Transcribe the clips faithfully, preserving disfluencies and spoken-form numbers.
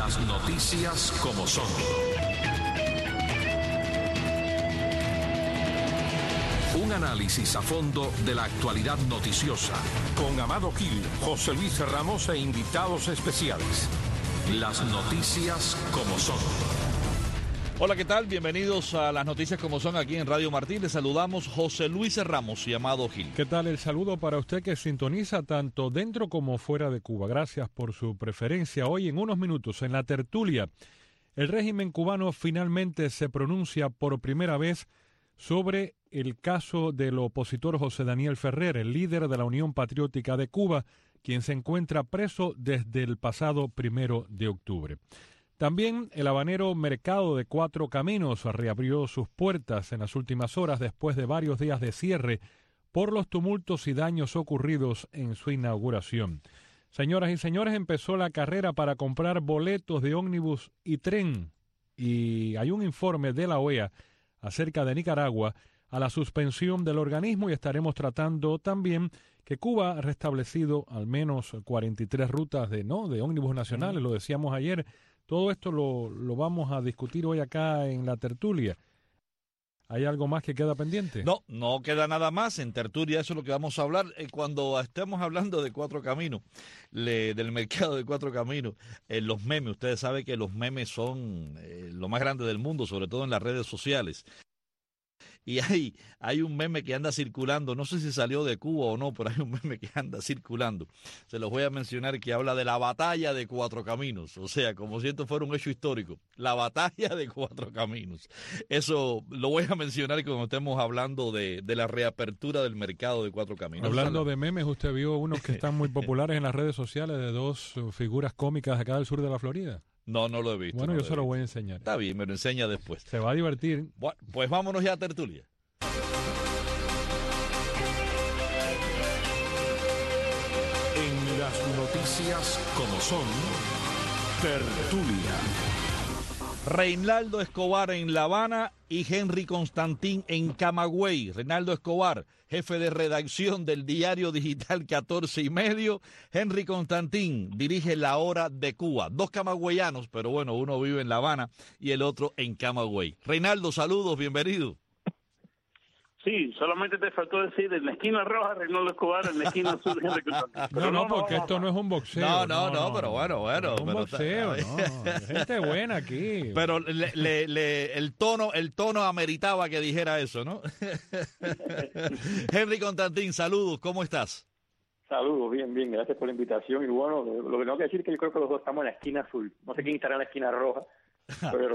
Las noticias como son. Un análisis a fondo de la actualidad noticiosa. Con Amado Gil, José Luis Ramos e invitados especiales. Las noticias como son. Hola, ¿qué tal? Bienvenidos a Las Noticias como son aquí en Radio Martín. Les saludamos José Luis Ramos y Amado Gil. ¿Qué tal? El saludo para usted que sintoniza tanto dentro como fuera de Cuba. Gracias por su preferencia. Hoy en unos minutos en la tertulia, el régimen cubano finalmente se pronuncia por primera vez sobre el caso del opositor José Daniel Ferrer, el líder de la Unión Patriótica de Cuba, quien se encuentra preso desde el pasado primero de octubre. También el habanero Mercado de Cuatro Caminos reabrió sus puertas en las últimas horas después de varios días de cierre por los tumultos y daños ocurridos en su inauguración. Señoras y señores, empezó la carrera para comprar boletos de ómnibus y tren y hay un informe de la O E A acerca de Nicaragua a la suspensión del organismo y estaremos tratando también que Cuba ha restablecido al menos cuarenta y tres rutas de no de ómnibus nacionales, lo decíamos ayer. Todo esto lo, lo vamos a discutir hoy acá en la tertulia. ¿Hay algo más que queda pendiente? No, no queda nada más. En tertulia eso es lo que vamos a hablar. Eh, cuando estemos hablando de Cuatro Caminos, le, del mercado de Cuatro Caminos, eh, los memes, ustedes saben que los memes son eh, lo más grande del mundo, sobre todo en las redes sociales. Y hay, hay un meme que anda circulando, no sé si salió de Cuba o no, pero hay un meme que anda circulando. Se los voy a mencionar, que habla de la batalla de Cuatro Caminos, o sea, como si esto fuera un hecho histórico, la batalla de Cuatro Caminos. Eso lo voy a mencionar cuando estemos hablando de, de la reapertura del mercado de Cuatro Caminos. Hablando de memes, usted vio unos que están muy populares en las redes sociales de dos figuras cómicas acá del sur de la Florida. No, no lo he visto. Bueno, no yo se lo voy a enseñar. Está bien, me lo enseña después. Se va a divertir. Bueno, pues vámonos ya a tertulia. En las noticias como son, tertulia. Reinaldo Escobar en La Habana y Henry Constantín en Camagüey. Reinaldo Escobar, jefe de redacción del diario digital catorce y medio. Henry Constantín dirige La Hora de Cuba. Dos camagüeyanos, pero bueno, uno vive en La Habana y el otro en Camagüey. Reinaldo, saludos, bienvenido. Sí, solamente te faltó decir en la esquina roja Reinaldo Escobar, en la esquina azul Henry Constantín. No, no, porque esto no es un boxeo. No, no, no, no pero bueno, bueno. No es un pero boxeo, no. Gente buena aquí. Pero le, le, le, el tono el tono ameritaba que dijera eso, ¿no? Henry Constantín, saludos, ¿cómo estás? Saludos, bien, bien, gracias por la invitación. Y bueno, lo que tengo que decir es que yo creo que los dos estamos en la esquina azul. No sé quién estará en la esquina roja. Pero,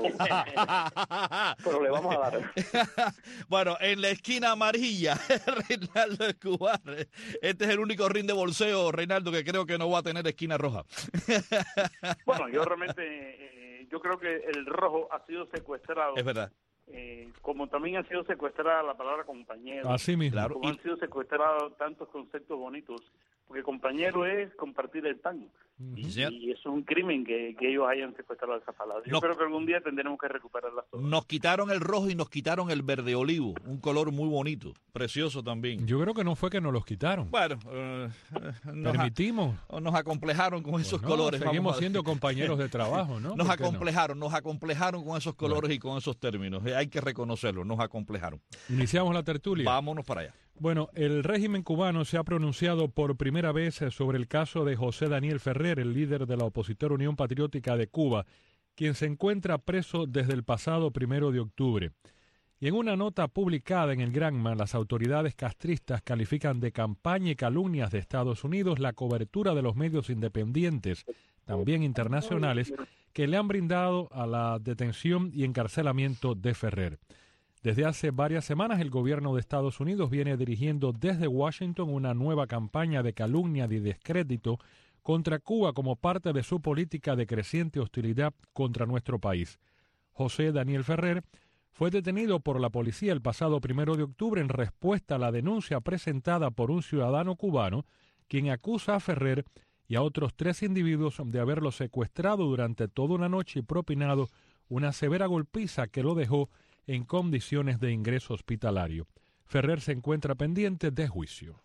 pero le vamos a dar. Bueno, en la esquina amarilla, Reinaldo Escobar. Este es el único ring de bolseo, Reinaldo, que creo que no va a tener esquina roja. Bueno, yo realmente, eh, yo creo que el rojo ha sido secuestrado. Es verdad. Eh, como también ha sido secuestrada la palabra compañero. Así mismo. Claro. Como han sido secuestrados tantos conceptos bonitos. Porque compañero es compartir el pan. Uh-huh. Y, y eso es un crimen que, que ellos hayan secuestrado esa palabra. Yo no, creo que algún día tendremos que recuperarlas todas. Nos quitaron el rojo y nos quitaron el verde olivo. Un color muy bonito, precioso también. Yo creo que no fue que nos los quitaron. Bueno, uh, nos permitimos. A, nos acomplejaron con esos pues no, colores. Seguimos siendo compañeros de trabajo, ¿no? Nos acomplejaron, no? nos acomplejaron con esos colores bueno. y con esos términos. Hay que reconocerlo, nos acomplejaron. Iniciamos la tertulia. Vámonos para allá. Bueno, el régimen cubano se ha pronunciado por primera vez sobre el caso de José Daniel Ferrer, el líder de la opositora Unión Patriótica de Cuba, quien se encuentra preso desde el pasado primero de octubre. Y en una nota publicada en el Granma, las autoridades castristas califican de campaña y calumnias de Estados Unidos la cobertura de los medios independientes, también internacionales, que le han brindado a la detención y encarcelamiento de Ferrer. Desde hace varias semanas el gobierno de Estados Unidos viene dirigiendo desde Washington una nueva campaña de calumnia y descrédito contra Cuba como parte de su política de creciente hostilidad contra nuestro país. José Daniel Ferrer fue detenido por la policía el pasado primero de octubre en respuesta a la denuncia presentada por un ciudadano cubano, quien acusa a Ferrer y a otros tres individuos de haberlo secuestrado durante toda una noche y propinado una severa golpiza que lo dejó en condiciones de ingreso hospitalario. Ferrer se encuentra pendiente de juicio.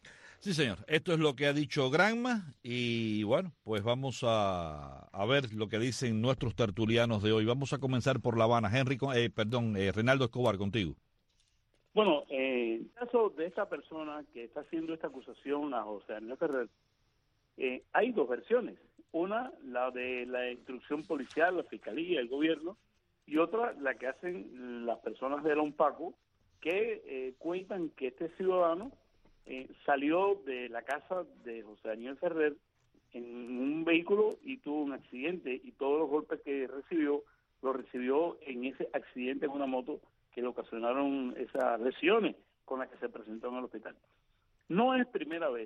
Sí, señor. Esto es lo que ha dicho Granma y bueno, pues vamos a, a ver lo que dicen nuestros tertulianos de hoy. Vamos a comenzar por La Habana. Henry, eh, perdón, eh, Reinaldo Escobar, contigo. Bueno, eh, en el caso de esta persona que está haciendo esta acusación a José Daniel Ferrer, eh, hay dos versiones. Una, la de la instrucción policial, la fiscalía, el gobierno, y otra, la que hacen las personas de la UNPACO, que eh, cuentan que este ciudadano Eh, salió de la casa de José Daniel Ferrer en un vehículo y tuvo un accidente y todos los golpes que recibió, los recibió en ese accidente en una moto que le ocasionaron esas lesiones con las que se presentó en el hospital. No es primera vez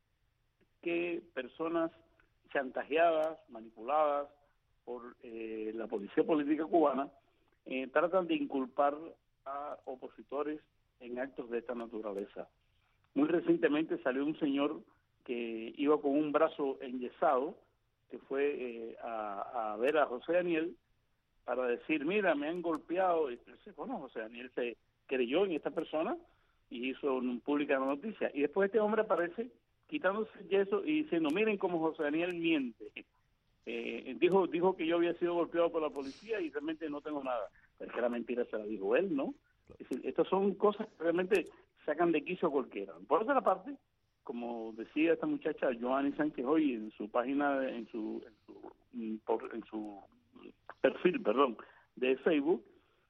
que personas chantajeadas, manipuladas por eh, la policía política cubana eh, tratan de inculpar a opositores en actos de esta naturaleza. Muy recientemente salió un señor que iba con un brazo enyesado, que fue eh, a, a ver a José Daniel para decir, mira, me han golpeado. Y bueno, José Daniel se creyó en esta persona y hizo una pública noticia. Y después este hombre aparece quitándose el yeso y diciendo, miren cómo José Daniel miente. Eh, dijo dijo que yo había sido golpeado por la policía y realmente no tengo nada. Pero es que la mentira se la dijo él, ¿no? Es decir, estas son cosas que realmente sacan de quicio a cualquiera. Por otra parte, como decía esta muchacha Joanny Sánchez hoy en su página, en su, en su, por, en su perfil, perdón, de Facebook,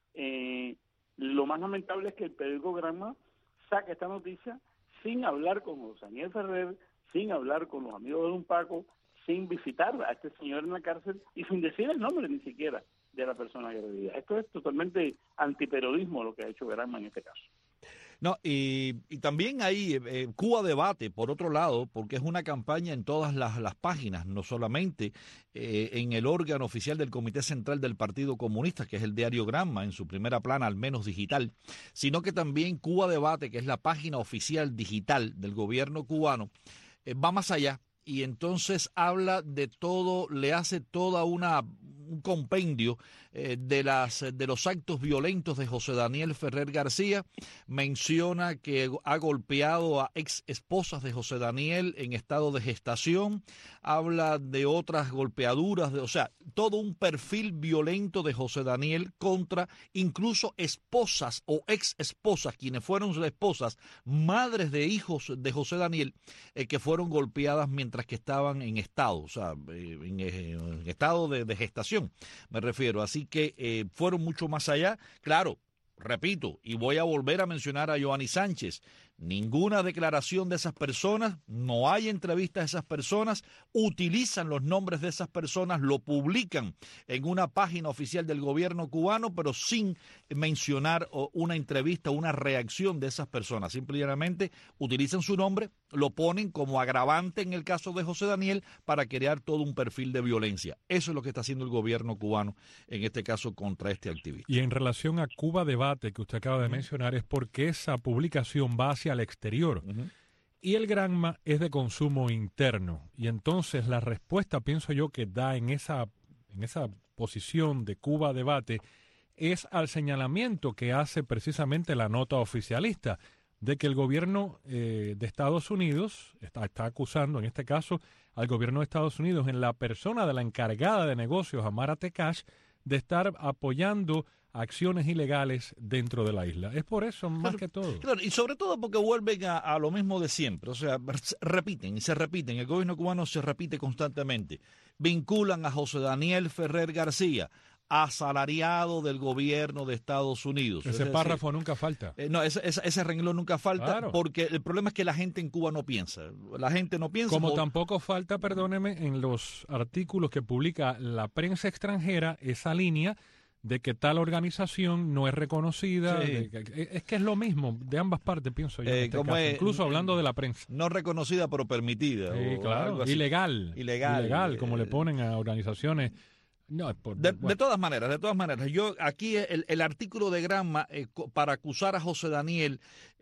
eh, lo más lamentable es que el periódico Granma saca esta noticia sin hablar con José Daniel Ferrer, sin hablar con los amigos de UNPACO, sin visitar a este señor en la cárcel y sin decir el nombre ni siquiera de la persona agredida. Esto es totalmente antiperiodismo lo que ha hecho Granma en este caso. No, y, y también hay eh, Cuba Debate, por otro lado, porque es una campaña en todas las, las páginas, no solamente eh, en el órgano oficial del Comité Central del Partido Comunista, que es el diario Granma, en su primera plana, al menos digital, sino que también Cuba Debate, que es la página oficial digital del gobierno cubano, eh, va más allá y entonces habla de todo, le hace toda una un compendio eh, de las de los actos violentos de José Daniel Ferrer García. Menciona que ha golpeado a ex esposas de José Daniel en estado de gestación, habla de otras golpeaduras, de, o sea, todo un perfil violento de José Daniel contra incluso esposas o ex esposas, quienes fueron sus esposas, madres de hijos de José Daniel, eh, que fueron golpeadas mientras que estaban en estado, o sea, eh, en, en estado de, de gestación. Me refiero, así que eh, fueron mucho más allá. Claro, repito, y voy a volver a mencionar a Joanny Sánchez, ninguna declaración de esas personas, no hay entrevistas de esas personas, utilizan los nombres de esas personas, lo publican en una página oficial del gobierno cubano, pero sin mencionar una entrevista, una reacción de esas personas. Simplemente utilizan su nombre, lo ponen como agravante en el caso de José Daniel para crear todo un perfil de violencia. Eso es lo que está haciendo el gobierno cubano, en este caso contra este activista. Y en relación a Cuba Debate, que usted acaba de uh-huh. mencionar, es porque esa publicación va hacia al exterior uh-huh. y el Granma es de consumo interno y entonces la respuesta, pienso yo, que da en esa en esa posición de Cuba Debate es al señalamiento que hace precisamente la nota oficialista de que el gobierno eh, de Estados Unidos está, está acusando en este caso al gobierno de Estados Unidos en la persona de la encargada de negocios, Amara Tekash, de estar apoyando acciones ilegales dentro de la isla. Es por eso, más claro, que todo. Claro, y sobre todo porque vuelven a, a lo mismo de siempre. O sea, repiten y se repiten. El gobierno cubano se repite constantemente. Vinculan a José Daniel Ferrer García, asalariado del gobierno de Estados Unidos. Ese es párrafo decir, nunca falta. Eh, no, ese, ese, ese renglón nunca falta, claro. Porque el problema es que la gente en Cuba no piensa. La gente no piensa. Como o... tampoco falta, perdóneme, en los artículos que publica la prensa extranjera, esa línea de que tal organización no es reconocida, sí. de que, es que es lo mismo de ambas partes, pienso yo, eh, en este como caso, es, incluso hablando de la prensa. No reconocida pero permitida. Sí, o claro, algo así. ilegal, ilegal. Ilegal, como eh, le ponen a organizaciones. No, por, de, bueno. de todas maneras, de todas maneras, yo aquí el, el artículo de Granma eh, para acusar a José Daniel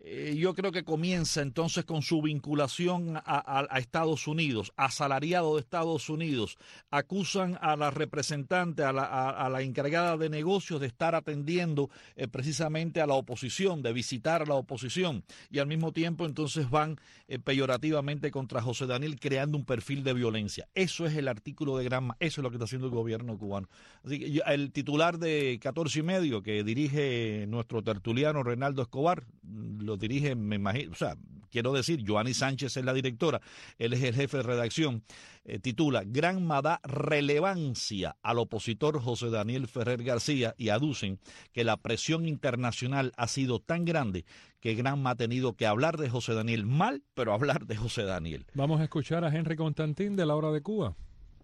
eh, yo creo que comienza entonces con su vinculación a, a, a Estados Unidos, asalariado de Estados Unidos. Acusan a la representante, a la, a, a la encargada de negocios de estar atendiendo eh, precisamente a la oposición, de visitar a la oposición, y al mismo tiempo entonces van eh, peyorativamente contra José Daniel, creando un perfil de violencia. Eso es el artículo de Granma, eso es lo que está haciendo el gobierno cubano. Así que yo, el titular de catorce y medio que dirige nuestro tertuliano Reinaldo Escobar, lo dirige, me imagino, o sea, quiero decir, Joanny Sánchez es la directora, él es el jefe de redacción, eh, titula Granma da relevancia al opositor José Daniel Ferrer García, y aducen que la presión internacional ha sido tan grande que Granma ha tenido que hablar de José Daniel mal, pero hablar de José Daniel. Vamos a escuchar a Henry Constantín de La Hora de Cuba.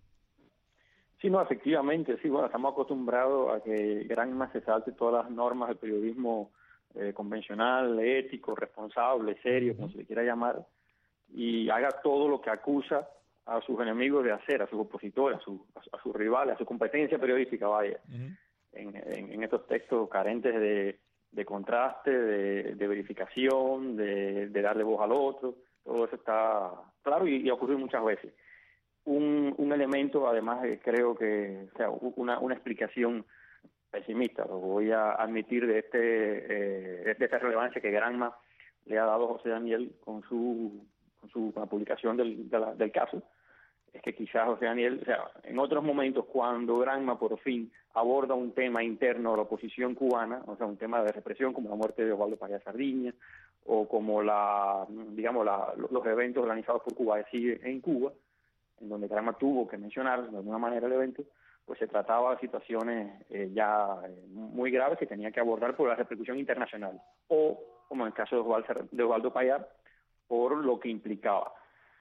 Sí, no, efectivamente, sí, bueno, estamos acostumbrados a que Granma se salte todas las normas del periodismo eh, convencional, ético, responsable, serio, como se le quiera llamar, y haga todo lo que acusa a sus enemigos de hacer, a sus opositores, a, su, a, a sus rivales, a su competencia periodística, vaya, uh-huh. en, en, en estos textos carentes de, de contraste, de, de verificación, de, de darle voz al otro. Todo eso está claro y, y ha ocurrido muchas veces. Un, un elemento, además, eh, creo que, o sea, una, una explicación pesimista, lo voy a admitir, de este eh, de esta relevancia que Granma le ha dado a José Daniel con su con su con la publicación del, de la, del caso, es que quizás José Daniel, o sea, en otros momentos cuando Granma por fin aborda un tema interno de la oposición cubana, o sea, un tema de represión como la muerte de Osvaldo Paya Sardiña, o como la, digamos, la, los eventos organizados por Cuba Decide en Cuba, en donde Granma tuvo que mencionar de alguna manera el evento, pues se trataba de situaciones eh, ya eh, muy graves que tenía que abordar por la repercusión internacional, o, como en el caso de Osvaldo, de Osvaldo Payá, por lo que implicaba.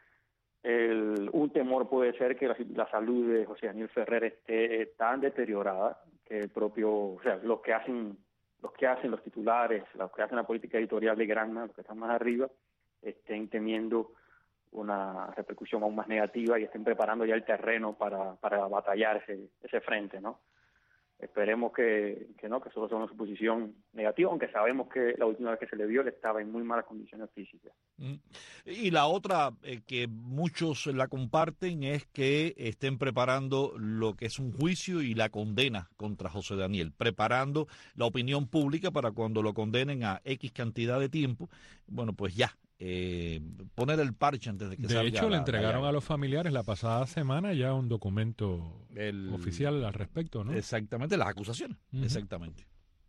El, un temor puede ser que la, la salud de José Daniel Ferrer esté tan deteriorada que el propio, o sea, los que hacen, los que hacen los titulares, los que hacen la política editorial de Granma, los que están más arriba, estén temiendo una repercusión aún más negativa y estén preparando ya el terreno para, para batallar ese, ese frente, ¿no? Esperemos que, que no, que solo sea una suposición negativa, aunque sabemos que la última vez que se le vio él estaba en muy malas condiciones físicas. Y la otra eh, que muchos la comparten es que estén preparando lo que es un juicio y la condena contra José Daniel, preparando la opinión pública para cuando lo condenen a X cantidad de tiempo, bueno, pues ya, Eh, poner el parche antes de que de salga. De hecho, la, le entregaron la, a los familiares la pasada semana ya un documento el, oficial al respecto, ¿no? Exactamente, las acusaciones, uh-huh. exactamente.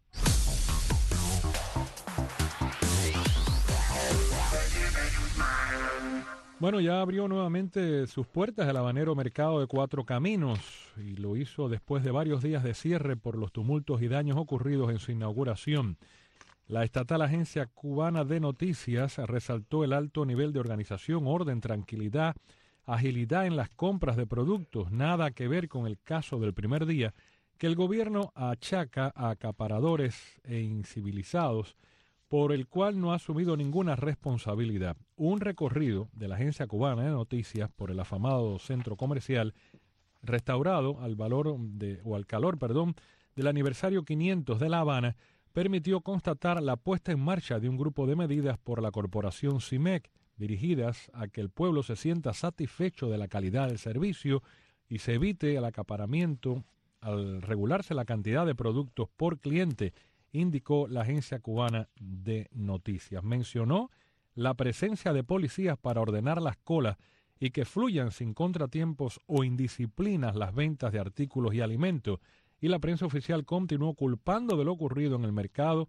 Bueno, ya abrió nuevamente sus puertas el habanero Mercado de Cuatro Caminos y lo hizo después de varios días de cierre por los tumultos y daños ocurridos en su inauguración. La estatal Agencia Cubana de Noticias resaltó el alto nivel de organización, orden, tranquilidad, agilidad en las compras de productos, nada que ver con el caso del primer día, que el gobierno achaca a acaparadores e incivilizados, por el cual no ha asumido ninguna responsabilidad. Un recorrido de la Agencia Cubana de Noticias por el afamado centro comercial, restaurado al valor de, o al calor, perdón, del aniversario quinientos de La Habana, permitió constatar la puesta en marcha de un grupo de medidas por la corporación CIMEC, dirigidas a que el pueblo se sienta satisfecho de la calidad del servicio y se evite el acaparamiento al regularse la cantidad de productos por cliente, indicó la Agencia Cubana de Noticias. Mencionó la presencia de policías para ordenar las colas y que fluyan sin contratiempos o indisciplinas las ventas de artículos y alimentos, y la prensa oficial continuó culpando de lo ocurrido en el mercado,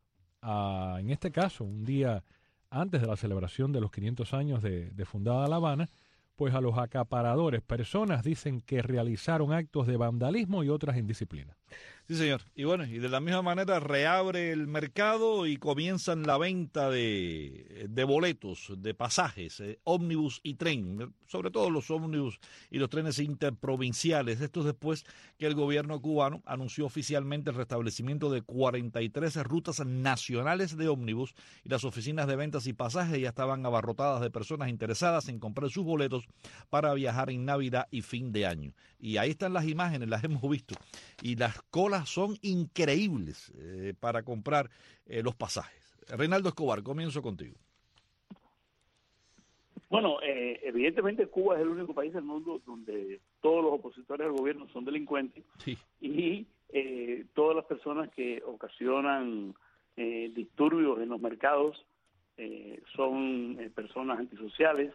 a, en este caso, un día antes de la celebración de los quinientos años de, de fundada La Habana, pues a los acaparadores. Personas dicen que realizaron actos de vandalismo y otras indisciplinas. Sí, señor. Y bueno, y de la misma manera reabre el mercado y comienzan la venta de, de boletos, de pasajes, eh, ómnibus y tren, sobre todo los ómnibus y los trenes interprovinciales. Esto después que el gobierno cubano anunció oficialmente el restablecimiento de cuarenta y tres rutas nacionales de ómnibus y las oficinas de ventas y pasajes ya estaban abarrotadas de personas interesadas en comprar sus boletos para viajar en Navidad y fin de año. Y ahí están las imágenes, las hemos visto. Y las colas son increíbles eh, para comprar eh, los pasajes. Reinaldo Escobar, comienzo contigo. Bueno, eh, evidentemente Cuba es el único país del mundo donde todos los opositores al gobierno son delincuentes sí. y eh, todas las personas que ocasionan eh, disturbios en los mercados eh, son eh, personas antisociales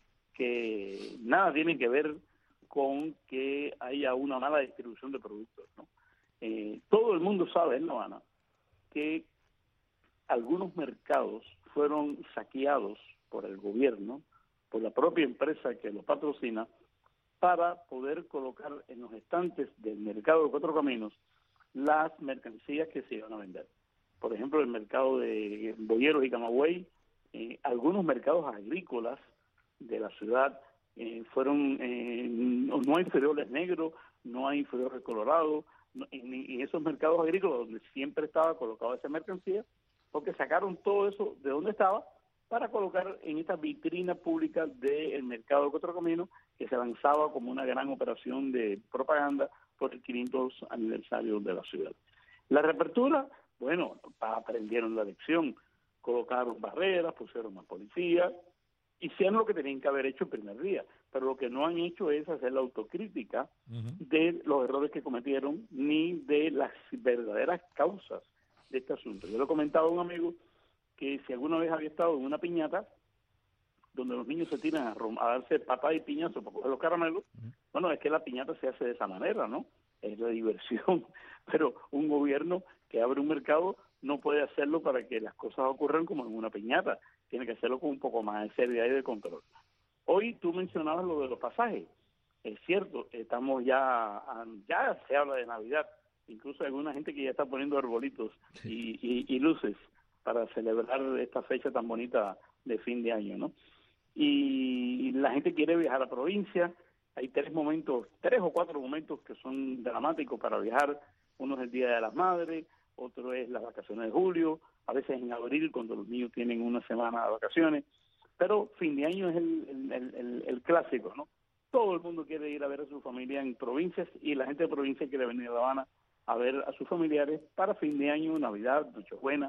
que nada tienen que ver con que haya una mala distribución de productos, ¿no? Eh, todo el mundo sabe en La Habana que algunos mercados fueron saqueados por el gobierno, por la propia empresa que los patrocina, para poder colocar en los estantes del mercado de Cuatro Caminos las mercancías que se iban a vender. Por ejemplo, el mercado de Boyeros y Camagüey, eh, algunos mercados agrícolas de la ciudad eh, fueron, eh, no, no hay frijoles negros, no hay frijoles colorados, no, en, en esos mercados agrícolas donde siempre estaba colocada esa mercancía, porque sacaron todo eso de donde estaba para colocar en esta vitrina pública del mercado de Cuatro Caminos, que se lanzaba como una gran operación de propaganda por el quinientos aniversario de la ciudad. La reapertura, bueno, aprendieron la lección, colocaron barreras, pusieron más policías, hicieron lo que tenían que haber hecho el primer día, pero lo que no han hecho es hacer la autocrítica uh-huh. de los errores que cometieron, ni de las verdaderas causas de este asunto. Yo le he comentado a un amigo que si alguna vez había estado en una piñata donde los niños se tiran a, rom- a darse patadas y piñazos para coger los caramelos, uh-huh. bueno, es que la piñata se hace de esa manera, ¿no? Es la diversión, pero un gobierno que abre un mercado no puede hacerlo para que las cosas ocurran como en una piñata, tiene que hacerlo con un poco más de seriedad y de control. Hoy tú mencionabas lo de los pasajes, es cierto, estamos ya, ya se habla de Navidad, incluso hay alguna gente que ya está poniendo arbolitos y, y, y luces para celebrar esta fecha tan bonita de fin de año, ¿no? Y la gente quiere viajar a provincia, hay tres momentos, tres o cuatro momentos que son dramáticos para viajar, uno es el Día de las Madres, otro es las vacaciones de julio, a veces en abril cuando los niños tienen una semana de vacaciones, pero fin de año es el, el, el, el clásico, ¿no? Todo el mundo quiere ir a ver a su familia en provincias y la gente de provincia quiere venir a La Habana a ver a sus familiares para fin de año, Navidad, Nochebuena,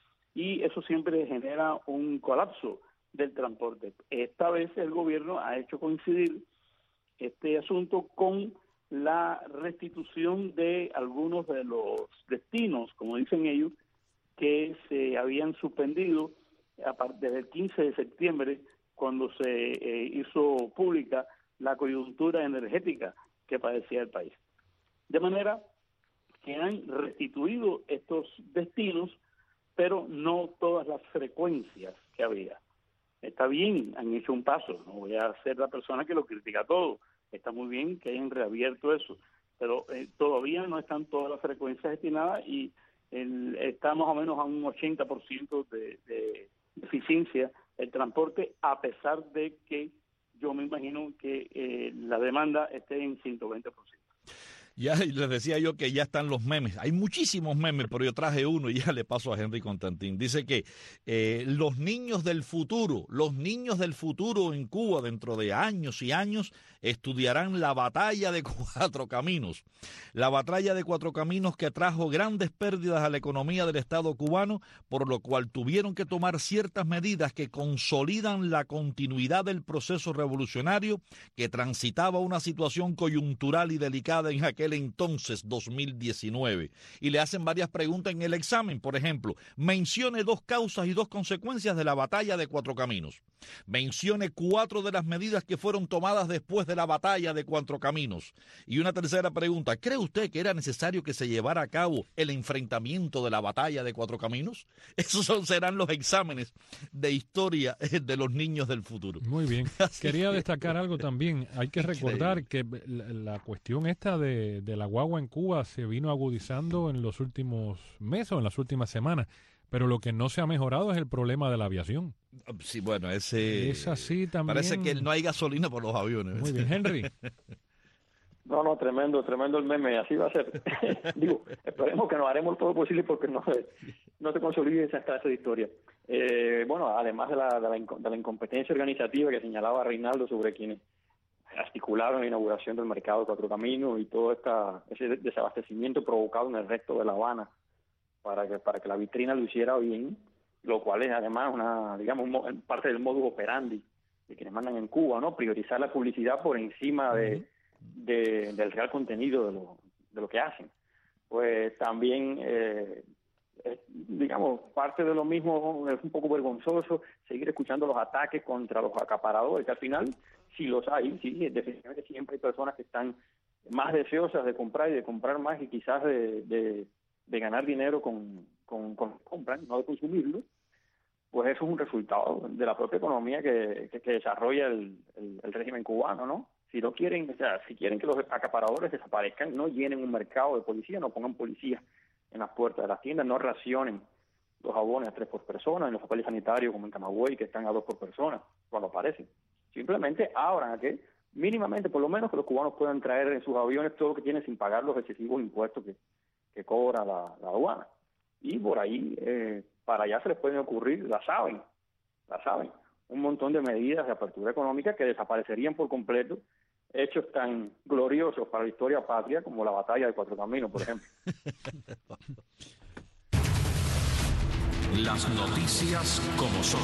y eso siempre genera un colapso del transporte. Esta vez el gobierno ha hecho coincidir este asunto con la restitución de algunos de los destinos, como dicen ellos, que se habían suspendido desde el quince de septiembre, cuando se eh, hizo pública la coyuntura energética que padecía el país. De manera que han restituido estos destinos, pero no todas las frecuencias que había. Está bien, han hecho un paso, no voy a ser la persona que lo critica todo, está muy bien que hayan reabierto eso, pero eh, todavía no están todas las frecuencias destinadas y el, está más o menos a un ochenta por ciento de, de eficiencia el transporte, a pesar de que yo me imagino que eh, la demanda esté en ciento veinte por ciento. Ya les decía yo que ya están los memes. Hay muchísimos memes, pero yo traje uno y ya le paso a Henry Constantín. Dice que eh, los niños del futuro, los niños del futuro en Cuba dentro de años y años estudiarán la batalla de Cuatro Caminos. La batalla de Cuatro Caminos que trajo grandes pérdidas a la economía del Estado cubano, por lo cual tuvieron que tomar ciertas medidas que consolidan la continuidad del proceso revolucionario que transitaba una situación coyuntural y delicada en aquel entonces, dos mil diecinueve. Y le hacen varias preguntas en el examen. Por ejemplo, mencione dos causas y dos consecuencias de la batalla de Cuatro Caminos. Mencione cuatro de las medidas que fueron tomadas después de la batalla de Cuatro Caminos. Y una tercera pregunta, ¿cree usted que era necesario que se llevara a cabo el enfrentamiento de la batalla de Cuatro Caminos? Esos son, serán los exámenes de historia de los niños del futuro. Muy bien. Quería destacar algo también. Hay que recordar que la, la cuestión esta de, de la guagua en Cuba se vino agudizando en los últimos meses o en las últimas semanas. Pero lo que no se ha mejorado es el problema de la aviación. Sí, bueno, ese... Es así también. Parece que no hay gasolina por los aviones. Muy bien, Henry. No, no, tremendo, tremendo el meme, así va a ser. Digo, esperemos que nos haremos todo lo posible porque no se, no se consolide esa clase de historia. Eh, bueno, además de la, de, la, de la incompetencia organizativa que señalaba Reinaldo sobre quienes articularon la inauguración del mercado de Cuatro Caminos y todo esta, ese desabastecimiento provocado en el resto de La Habana, para que para que la vitrina lo hiciera bien, lo cual es además una, digamos, un, parte del modus operandi de quienes mandan en Cuba, ¿no? Priorizar la publicidad por encima de, de, del real contenido de lo, de lo que hacen. Pues también, eh, es, digamos, parte de lo mismo, es un poco vergonzoso seguir escuchando los ataques contra los acaparadores, que al final sí los hay, sí, definitivamente siempre hay personas que están más deseosas de comprar y de comprar más y quizás de, de, de ganar dinero con, con, con compras, no de consumirlo. Pues eso es un resultado de la propia economía que, que, que desarrolla el, el, el régimen cubano, ¿no? Si no quieren, o sea, si quieren que los acaparadores desaparezcan, no llenen un mercado de policía, no pongan policías en las puertas de las tiendas, no racionen los jabones a tres por persona, en los papeles sanitarios como en Camagüey, que están a dos por persona, cuando aparecen. Simplemente abran a que, mínimamente, por lo menos, que los cubanos puedan traer en sus aviones todo lo que tienen sin pagar los excesivos impuestos que, que cobra la, la aduana. Y por ahí, eh, para allá se les pueden ocurrir, la saben, la saben, un montón de medidas de apertura económica que desaparecerían por completo hechos tan gloriosos para la historia patria como la batalla de Cuatro Caminos, por ejemplo. Las noticias como son.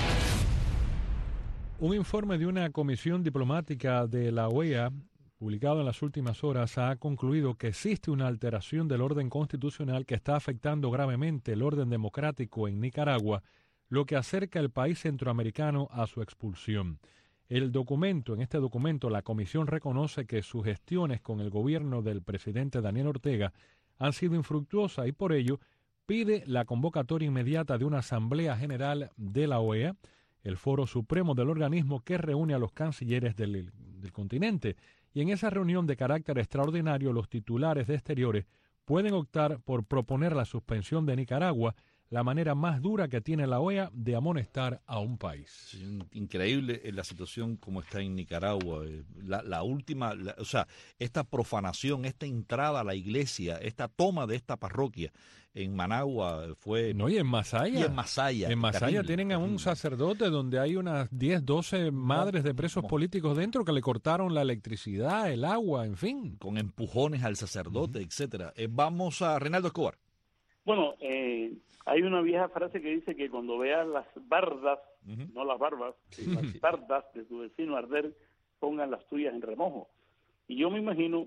Un informe de una comisión diplomática de la O E A, publicado en las últimas horas, ha concluido que existe una alteración del orden constitucional que está afectando gravemente el orden democrático en Nicaragua, lo que acerca al país centroamericano a su expulsión. El documento, en este documento, la comisión reconoce que sus gestiones con el gobierno del presidente Daniel Ortega han sido infructuosas y por ello pide la convocatoria inmediata de una Asamblea General de la O E A, el foro supremo del organismo que reúne a los cancilleres del, del continente. Y en esa reunión de carácter extraordinario, los titulares de Exteriores pueden optar por proponer la suspensión de Nicaragua, la manera más dura que tiene la O E A de amonestar a un país. Sí, increíble la situación como está en Nicaragua. La, la última, la, o sea, esta profanación, esta entrada a la iglesia, esta toma de esta parroquia en Managua fue... No, y en Masaya. Y en Masaya. En Masaya terrible, tienen a un terrible. sacerdote donde hay unas diez, doce madres de presos no. políticos dentro que le cortaron la electricidad, el agua, en fin. Con empujones al sacerdote, uh-huh. etcétera. Eh, vamos a Reinaldo Escobar. Bueno, eh... hay una vieja frase que dice que cuando veas las bardas, uh-huh. no las barbas, sí, las bardas de tu vecino arder, pongan las tuyas en remojo. Y yo me imagino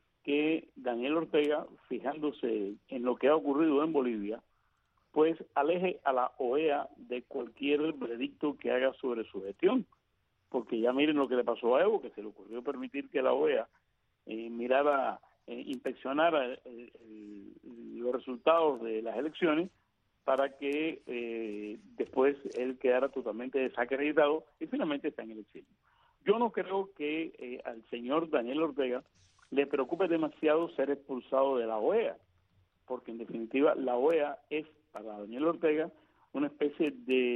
que Daniel Ortega, fijándose en lo que ha ocurrido en Bolivia, pues aleje a la O E A de cualquier veredicto que haga sobre su gestión. Porque ya miren lo que le pasó a Evo, que se le ocurrió permitir que la O E A eh, mirara, eh, inspeccionara el, el, los resultados de las elecciones, para que eh, después él quedara totalmente desacreditado y finalmente está en el exilio. Yo no creo que eh, al señor Daniel Ortega le preocupe demasiado ser expulsado de la O E A, porque en definitiva la O E A es para Daniel Ortega una especie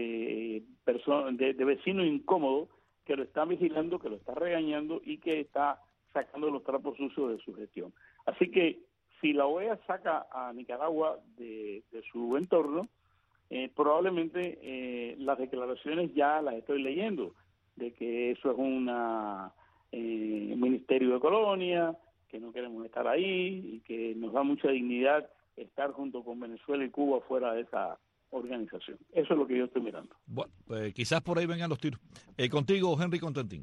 de, persona, de, de vecino incómodo que lo está vigilando, que lo está regañando y que está sacando los trapos sucios de su gestión. Así que si la O E A saca a Nicaragua de, de su entorno, eh, probablemente eh, las declaraciones ya las estoy leyendo, de que eso es una eh, ministerio de colonia, que no queremos estar ahí y que nos da mucha dignidad estar junto con Venezuela y Cuba fuera de esa organización. Eso es lo que yo estoy mirando. Bueno, pues quizás por ahí vengan los tiros. Eh, contigo, Henry Constantín.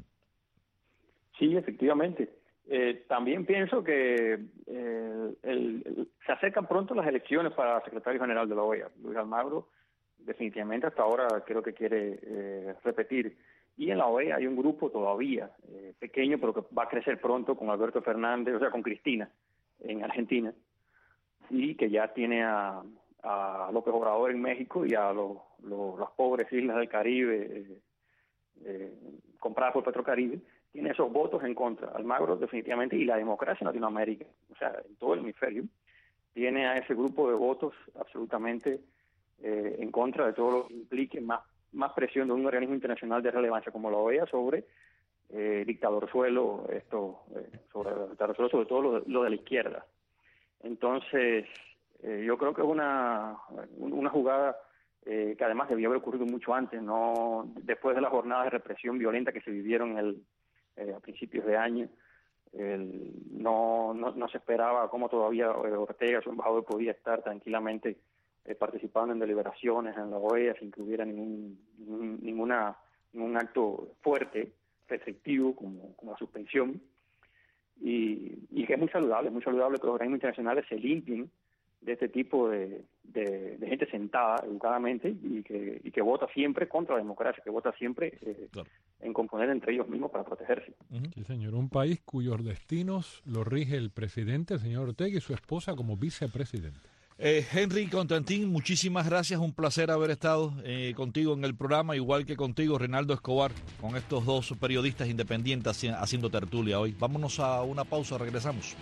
Sí, efectivamente. Eh, también pienso que eh, el, el, se acercan pronto las elecciones para secretario general de la O E A. Luis Almagro definitivamente hasta ahora creo que quiere eh, repetir. Y en la O E A hay un grupo todavía eh, pequeño, pero que va a crecer pronto con Alberto Fernández, o sea, con Cristina en Argentina, y que ya tiene a, a López Obrador en México y a los, los, las pobres islas del Caribe eh, eh, compradas por Petrocaribe. Tiene esos votos en contra. Almagro definitivamente, y la democracia en Latinoamérica, o sea, en todo el hemisferio, tiene a ese grupo de votos absolutamente eh, en contra de todo lo que implique más, más presión de un organismo internacional de relevancia como la O E A sobre eh, dictadorzuelo, esto, eh, sobre dictadorzuelo, sobre todo lo, lo de la izquierda. Entonces, eh, yo creo que es una, una jugada eh, que además debía haber ocurrido mucho antes, no después de las jornadas de represión violenta que se vivieron en el Eh, a principios de año. El, no, no, no se esperaba cómo todavía eh, Ortega, su embajador, podía estar tranquilamente eh, participaban en deliberaciones en la O E A sin que hubiera ningún, ningún, ninguna, ningún acto fuerte, restrictivo, como, como la suspensión, y, y que es muy saludable, muy saludable que los organismos internacionales se limpien de este tipo de, de, de gente sentada educadamente y que, y que vota siempre contra la democracia, que vota siempre eh, claro. en componer entre ellos mismos para protegerse. Sí, señor. Un país cuyos destinos lo rige el presidente, el señor Ortega, y su esposa como vicepresidente. Eh, Henry Constantín, muchísimas gracias, un placer haber estado eh, contigo en el programa, igual que contigo, Reinaldo Escobar, con estos dos periodistas independientes haciendo tertulia hoy. Vámonos a una pausa, regresamos.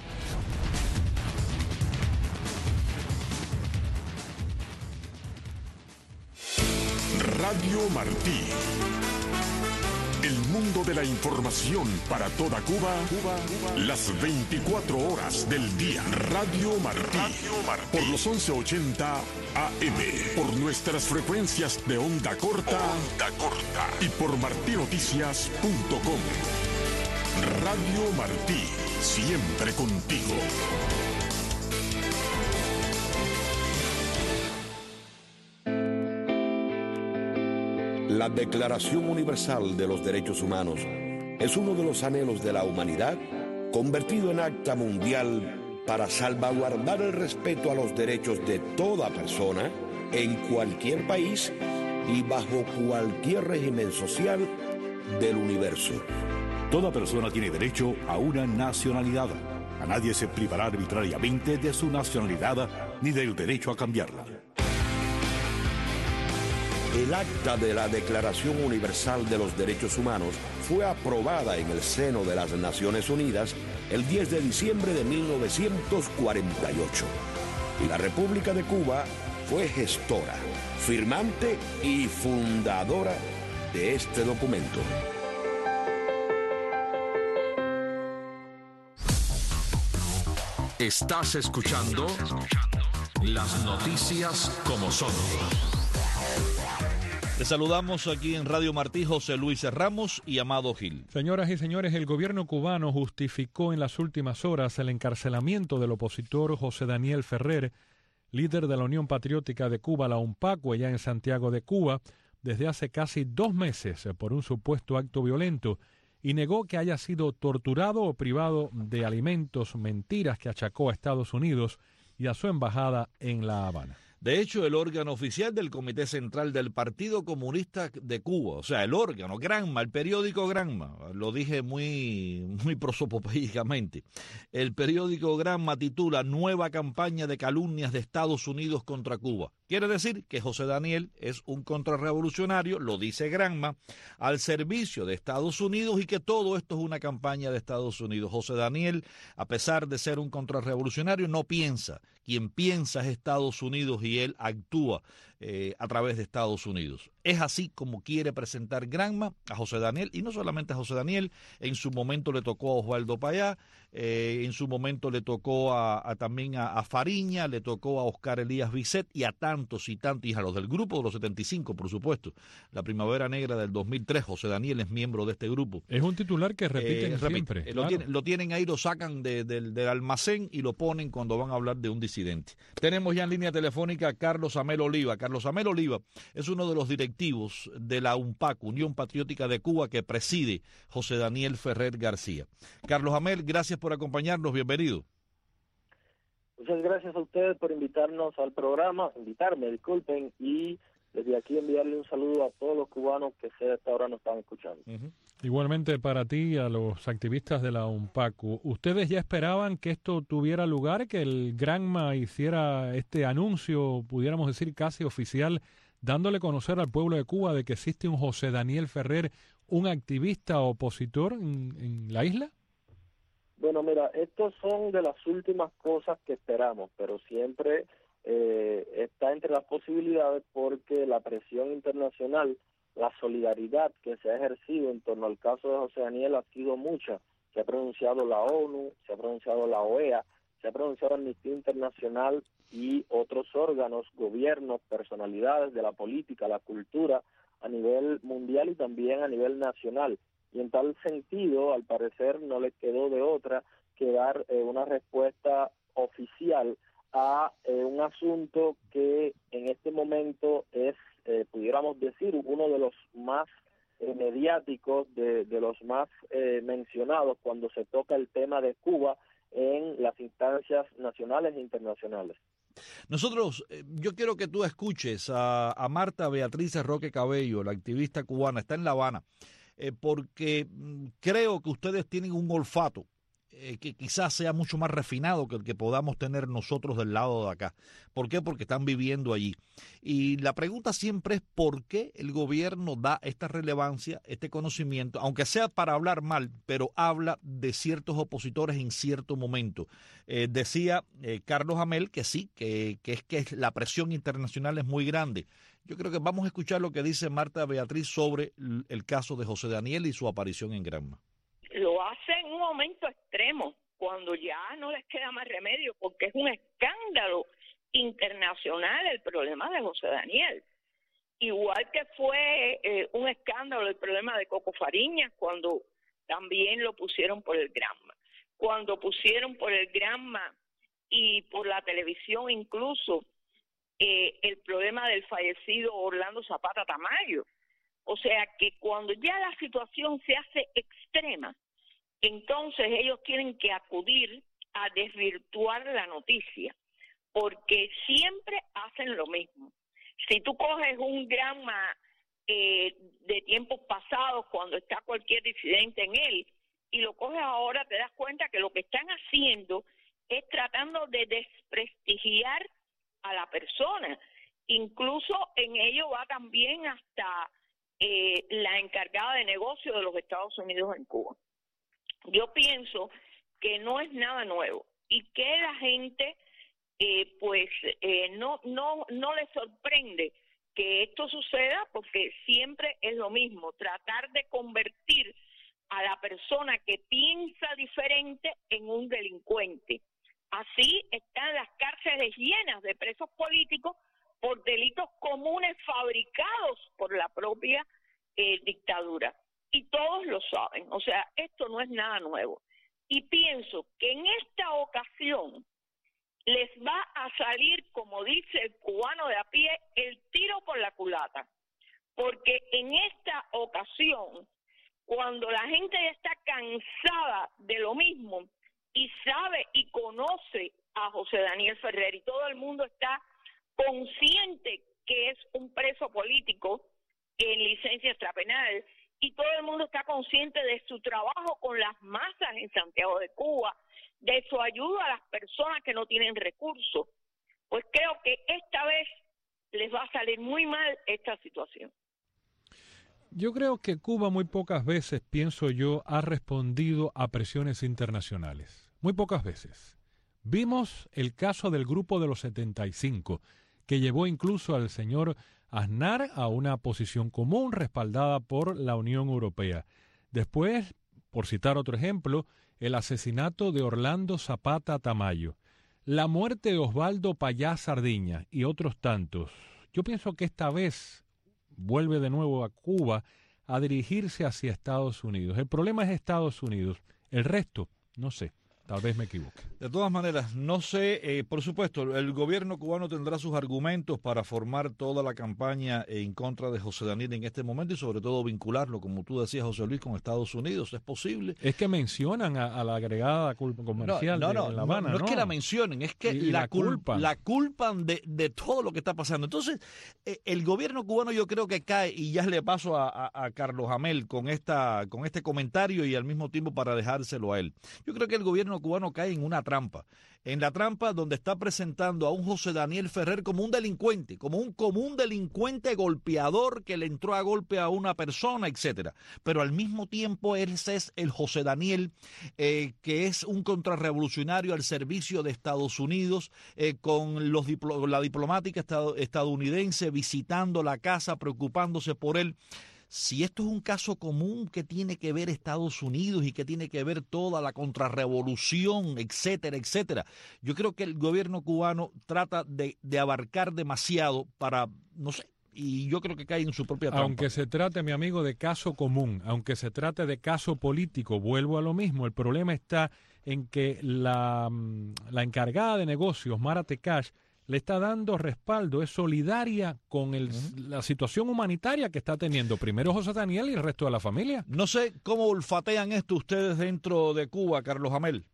Radio Martí. El mundo de la información para toda Cuba, Cuba, Cuba. Las veinticuatro horas del día. Radio Martí. Radio Martí. Por los once ochenta A M. Por nuestras frecuencias de onda corta. Onda corta. Y por martí noticias punto com. Radio Martí. Siempre contigo. La Declaración Universal de los Derechos Humanos es uno de los anhelos de la humanidad convertido en acta mundial para salvaguardar el respeto a los derechos de toda persona en cualquier país y bajo cualquier régimen social del universo. Toda persona tiene derecho a una nacionalidad. A nadie se privará arbitrariamente de su nacionalidad ni del derecho a cambiarla. El acta de la Declaración Universal de los Derechos Humanos fue aprobada en el seno de las Naciones Unidas el diez de diciembre de mil novecientos cuarenta y ocho. Y la República de Cuba fue gestora, firmante y fundadora de este documento. Estás escuchando las noticias como son. Les saludamos aquí en Radio Martí, José Luis Ramos y Amado Gil. Señoras y señores, el gobierno cubano justificó en las últimas horas el encarcelamiento del opositor José Daniel Ferrer, líder de la Unión Patriótica de Cuba, la UNPACU, allá en Santiago de Cuba, desde hace casi dos meses por un supuesto acto violento, y negó que haya sido torturado o privado de alimentos, mentiras que achacó a Estados Unidos y a su embajada en La Habana. De hecho, el órgano oficial del Comité Central del Partido Comunista de Cuba, o sea, el órgano, Granma, el periódico Granma, lo dije muy, muy prosopopéyicamente, el periódico Granma titula Nueva campaña de calumnias de Estados Unidos contra Cuba. Quiere decir que José Daniel es un contrarrevolucionario, lo dice Granma, al servicio de Estados Unidos y que todo esto es una campaña de Estados Unidos. José Daniel, a pesar de ser un contrarrevolucionario, no piensa. Quien piensa es Estados Unidos y él actúa eh, a través de Estados Unidos. Es así como quiere presentar Granma a José Daniel, y no solamente a José Daniel, en su momento le tocó a Osvaldo Payá, eh, en su momento le tocó a, a también a, a Fariña, le tocó a Oscar Elías Bisset y a tantos y tantos, y a los del grupo de los setenta y cinco, por supuesto. La Primavera Negra del dos mil tres, José Daniel es miembro de este grupo. Es un titular que repiten eh, siempre. Repite, claro. lo, tienen, lo tienen ahí, lo sacan de, de, del almacén y lo ponen cuando van a hablar de un disidente. Tenemos ya en línea telefónica a Carlos Amel Oliva. Carlos Amel Oliva es uno de los directivos de la UNPACU, Unión Patriótica de Cuba, que preside José Daniel Ferrer García. Carlos Amel, gracias por acompañarnos, bienvenido. Muchas gracias a ustedes por invitarnos al programa, invitarme, disculpen, y desde aquí enviarle un saludo a todos los cubanos que hasta ahora nos están escuchando. Uh-huh. Igualmente para ti, a los activistas de la UNPACU. ¿Ustedes ya esperaban que esto tuviera lugar, que el Granma hiciera este anuncio, pudiéramos decir casi oficial, dándole a conocer al pueblo de Cuba de que existe un José Daniel Ferrer, un activista opositor en, en la isla? Bueno, mira, estos son de las últimas cosas que esperamos, pero siempre eh, está entre las posibilidades porque la presión internacional, la solidaridad que se ha ejercido en torno al caso de José Daniel ha sido mucha. Se ha pronunciado la ONU, se ha pronunciado la O E A, se ha pronunciado Amnistía Internacional y otros órganos, gobiernos, personalidades de la política, la cultura a nivel mundial y también a nivel nacional. Y en tal sentido, al parecer, no le quedó de otra que dar eh, una respuesta oficial a eh, un asunto que en este momento es, eh, pudiéramos decir, uno de los más eh, mediáticos, de, de los más eh, mencionados cuando se toca el tema de Cuba en las instancias nacionales e internacionales. Nosotros, eh, yo quiero que tú escuches a, a Marta Beatriz Roque Cabello, la activista cubana, está en La Habana, eh, porque mm, creo que ustedes tienen un olfato eh, que quizás sea mucho más refinado que el que podamos tener nosotros del lado de acá. ¿Por qué? Porque están viviendo allí. Y la pregunta siempre es ¿por qué el gobierno da esta relevancia, este conocimiento, aunque sea para hablar mal, pero habla de ciertos opositores en cierto momento? Eh, decía eh, Carlos Amel que sí, que, que es que la presión internacional es muy grande. Yo creo que vamos a escuchar lo que dice Marta Beatriz sobre el caso de José Daniel y su aparición en Granma. Lo hace en un momento extremo, cuando ya no les queda más remedio, porque es un escándalo internacional el problema de José Daniel. Igual que fue eh, un escándalo el problema de Coco Fariñas, cuando también lo pusieron por el Granma. Cuando pusieron por el Granma y por la televisión incluso eh, el problema del fallecido Orlando Zapata Tamayo. O sea que cuando ya la situación se hace extrema, entonces ellos tienen que acudir a desvirtuar la noticia, porque siempre hacen lo mismo. Si tú coges un Granma eh, de tiempos pasados, cuando está cualquier disidente en él, y lo coges ahora, te das cuenta que lo que están haciendo es tratando de desprestigiar a la persona. Incluso en ello va también hasta eh, la encargada de negocio de los Estados Unidos en Cuba. Yo pienso que no es nada nuevo y que la gente eh, pues eh, no no no le sorprende que esto suceda, porque siempre es lo mismo, tratar de convertir a la persona que piensa diferente en un delincuente. Así están las cárceles llenas de presos políticos por delitos comunes fabricados por la propia eh, dictadura. Y todos lo saben, o sea, esto no es nada nuevo. Y pienso que en esta ocasión les va a salir, como dice el cubano de a pie, el tiro por la culata. Porque en esta ocasión, cuando la gente ya está cansada de lo mismo y sabe y conoce a José Daniel Ferrer y todo el mundo está consciente que es un preso político en licencia extrapenal, y todo el mundo está consciente de su trabajo con las masas en Santiago de Cuba, de su ayuda a las personas que no tienen recursos, pues creo que esta vez les va a salir muy mal esta situación. Yo creo que Cuba muy pocas veces, pienso yo, ha respondido a presiones internacionales. Muy pocas veces. Vimos el caso del Grupo de los setenta y cinco, que llevó incluso al señor Aznar a una posición común respaldada por la Unión Europea. Después, por citar otro ejemplo, el asesinato de Orlando Zapata Tamayo, la muerte de Osvaldo Payá Sardiña y otros tantos. Yo pienso que esta vez vuelve de nuevo a Cuba a dirigirse hacia Estados Unidos. El problema es Estados Unidos. El resto, no sé. Tal vez me equivoque. De todas maneras, no sé, eh, por supuesto, el gobierno cubano tendrá sus argumentos para formar toda la campaña en contra de José Daniel en este momento y sobre todo vincularlo, como tú decías, José Luis, con Estados Unidos. ¿Es posible? Es que mencionan a, a la agregada comercial no, no, no, de La Habana, no, no ¿no? es que la mencionen, es que y, y la, la cul culpan. La culpan de, de todo lo que está pasando. Entonces, eh, el gobierno cubano yo creo que cae, y ya le paso a, a, a Carlos Amel con, esta, con este comentario y al mismo tiempo para dejárselo a él. Yo creo que el gobierno cubano cae en una trampa, en la trampa donde está presentando a un José Daniel Ferrer como un delincuente, como un común delincuente golpeador que le entró a golpe a una persona, etcétera. Pero al mismo tiempo ese es el José Daniel eh, que es un contrarrevolucionario al servicio de Estados Unidos, eh, con los diplo la diplomática estad estadounidense visitando la casa, preocupándose por él. Si esto es un caso común que tiene que ver Estados Unidos y que tiene que ver toda la contrarrevolución, etcétera, etcétera, yo creo que el gobierno cubano trata de, de abarcar demasiado para, no sé, y yo creo que cae en su propia trampa. Aunque se trate, mi amigo, de caso común, aunque se trate de caso político, vuelvo a lo mismo, el problema está en que la, la encargada de negocios, Mara Tekash, le está dando respaldo, es solidaria con el, uh-huh. la situación humanitaria que está teniendo primero José Daniel y el resto de la familia. No sé cómo olfatean esto ustedes dentro de Cuba, Carlos Amel.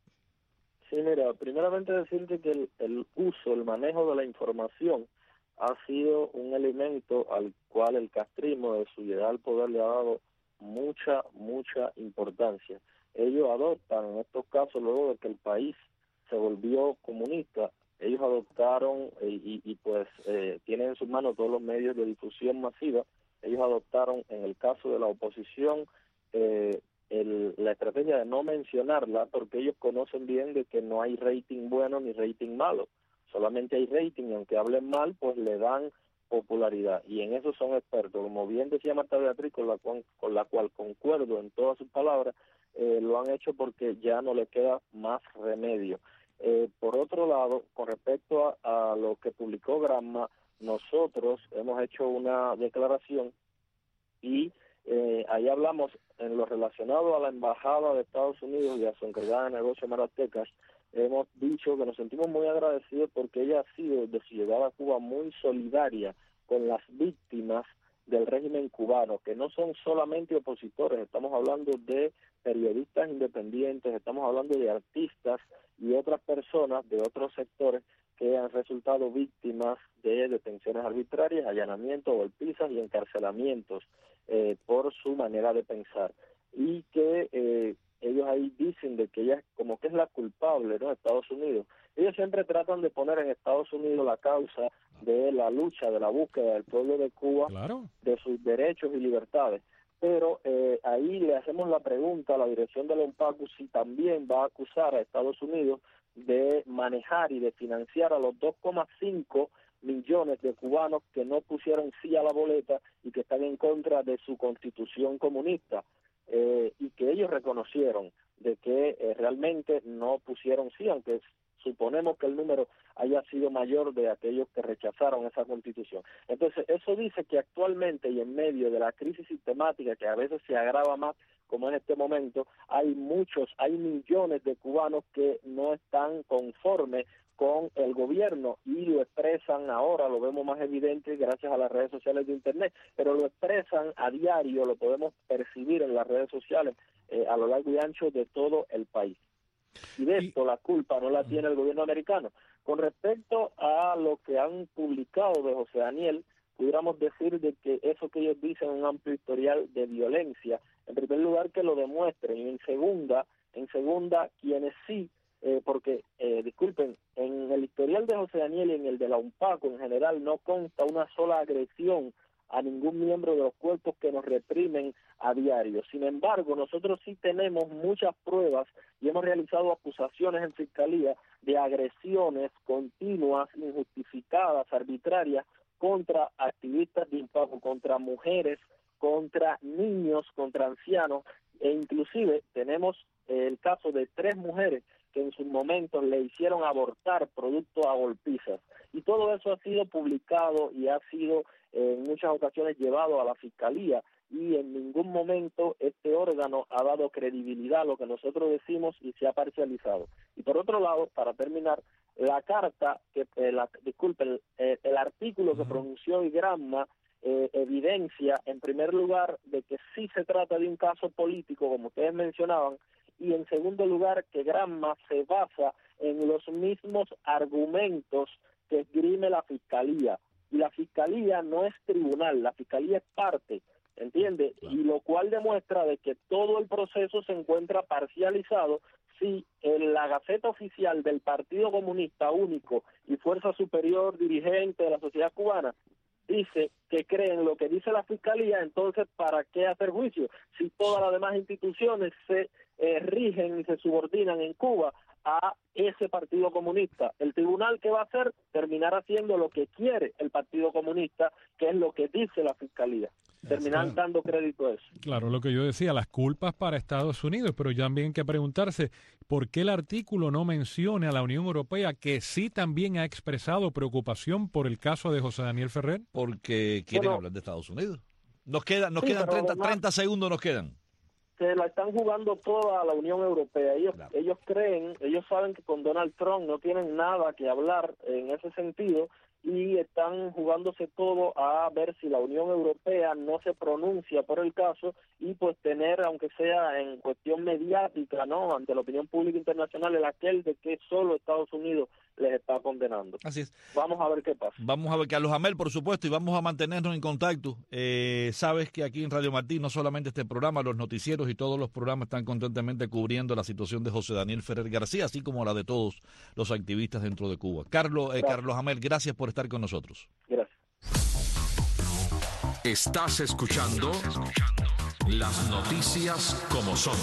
Sí, mira, primeramente decirte que el, el uso, el manejo de la información ha sido un elemento al cual el castrismo de su llegada al poder le ha dado mucha, mucha importancia. Ellos adoptan, en estos casos, luego de que el país se volvió comunista, ellos adoptaron eh, y, y pues eh, tienen en sus manos todos los medios de difusión masiva. Ellos adoptaron, en el caso de la oposición, eh, el, la estrategia de no mencionarla, porque ellos conocen bien de que no hay rating bueno ni rating malo, solamente hay rating, y aunque hablen mal, pues le dan popularidad, y en eso son expertos. Como bien decía Marta Beatriz, con la cual, con la cual concuerdo en todas sus palabras, eh, lo han hecho porque ya no le queda más remedio. Eh, por otro lado, con respecto a, a lo que publicó Granma, nosotros hemos hecho una declaración y eh, ahí hablamos en lo relacionado a la Embajada de Estados Unidos y a su encargada de negocios, Mara Tekash. Hemos dicho que nos sentimos muy agradecidos porque ella ha sido, desde su llegada a Cuba, muy solidaria con las víctimas del régimen cubano, que no son solamente opositores, estamos hablando de periodistas independientes, estamos hablando de artistas y otras personas de otros sectores que han resultado víctimas de detenciones arbitrarias, allanamientos, golpizas y encarcelamientos eh, por su manera de pensar. Y que eh, ellos ahí dicen de que ella como que es la culpable, ¿no?, de Estados Unidos. Ellos siempre tratan de poner en Estados Unidos la causa de la lucha, de la búsqueda del pueblo de Cuba, claro, de sus derechos y libertades. Pero eh, ahí le hacemos la pregunta a la dirección de la UNPACU si también va a acusar a Estados Unidos de manejar y de financiar a los dos coma cinco millones de cubanos que no pusieron sí a la boleta y que están en contra de su constitución comunista, eh, y que ellos reconocieron de que eh, realmente no pusieron sí, aunque suponemos que el número haya sido mayor de aquellos que rechazaron esa constitución. Entonces, eso dice que actualmente y en medio de la crisis sistemática, que a veces se agrava más, como en este momento, hay muchos, hay millones de cubanos que no están conformes con el gobierno y lo expresan ahora, lo vemos más evidente gracias a las redes sociales de Internet, pero lo expresan a diario, lo podemos percibir en las redes sociales eh, a lo largo y ancho de todo el país. Y de esto la culpa no la tiene el gobierno americano. Con respecto a lo que han publicado de José Daniel, pudiéramos decir de que eso que ellos dicen es un amplio historial de violencia, en primer lugar que lo demuestren, y en segunda, en segunda quienes sí, eh, porque, eh, disculpen, en el historial de José Daniel y en el de la UNPACU en general no consta una sola agresión a ningún miembro de los cuerpos que nos reprimen a diario. Sin embargo, nosotros sí tenemos muchas pruebas y hemos realizado acusaciones en fiscalía de agresiones continuas, injustificadas, arbitrarias, contra activistas de UNPACU, contra mujeres, contra niños, contra ancianos, e inclusive tenemos el caso de tres mujeres que en sus momentos le hicieron abortar producto a golpizas. Y todo eso ha sido publicado y ha sido eh, en muchas ocasiones llevado a la Fiscalía, y en ningún momento este órgano ha dado credibilidad a lo que nosotros decimos y se ha parcializado. Y por otro lado, para terminar, la carta, que eh, la, disculpen, eh, el artículo que pronunció hoy Granma eh, evidencia, en primer lugar, de que sí se trata de un caso político, como ustedes mencionaban, y en segundo lugar, que Granma se basa en los mismos argumentos que esgrime la Fiscalía. Y la Fiscalía no es tribunal, la Fiscalía es parte, ¿entiende? Claro. Y lo cual demuestra de que todo el proceso se encuentra parcializado si en la Gaceta Oficial del Partido Comunista Único y Fuerza Superior Dirigente de la Sociedad Cubana dice que creen lo que dice la Fiscalía, entonces ¿para qué hacer juicio? Si todas las demás instituciones se eh, rigen y se subordinan en Cuba a ese Partido Comunista. El tribunal, ¿qué va a hacer? Terminar haciendo lo que quiere el Partido Comunista, que es lo que dice la Fiscalía. Terminar claro. dando crédito a eso. Claro, lo que yo decía, las culpas para Estados Unidos, pero ya también hay que preguntarse por qué el artículo no menciona a la Unión Europea, que sí también ha expresado preocupación por el caso de José Daniel Ferrer. Porque quieren bueno, hablar de Estados Unidos. Nos quedan, nos sí, quedan treinta, además, treinta segundos, nos quedan. se la están jugando toda a la Unión Europea. Ellos, claro. ellos creen, ellos saben que con Donald Trump no tienen nada que hablar en ese sentido y están jugándose todo a ver si la Unión Europea no se pronuncia por el caso y pues tener, aunque sea en cuestión mediática, ¿no?, ante la opinión pública internacional, el aquel de que solo Estados Unidos les está condenando. Así es. Vamos a ver qué pasa. Vamos a ver, Carlos Hamel, por supuesto, y vamos a mantenernos en contacto. Eh, sabes que aquí en Radio Martí, no solamente este programa, los noticieros y todos los programas están constantemente cubriendo la situación de José Daniel Ferrer García, así como la de todos los activistas dentro de Cuba. Carlos, eh, Carlos Hamel, gracias por estar con nosotros. Gracias. Estás escuchando las noticias como son.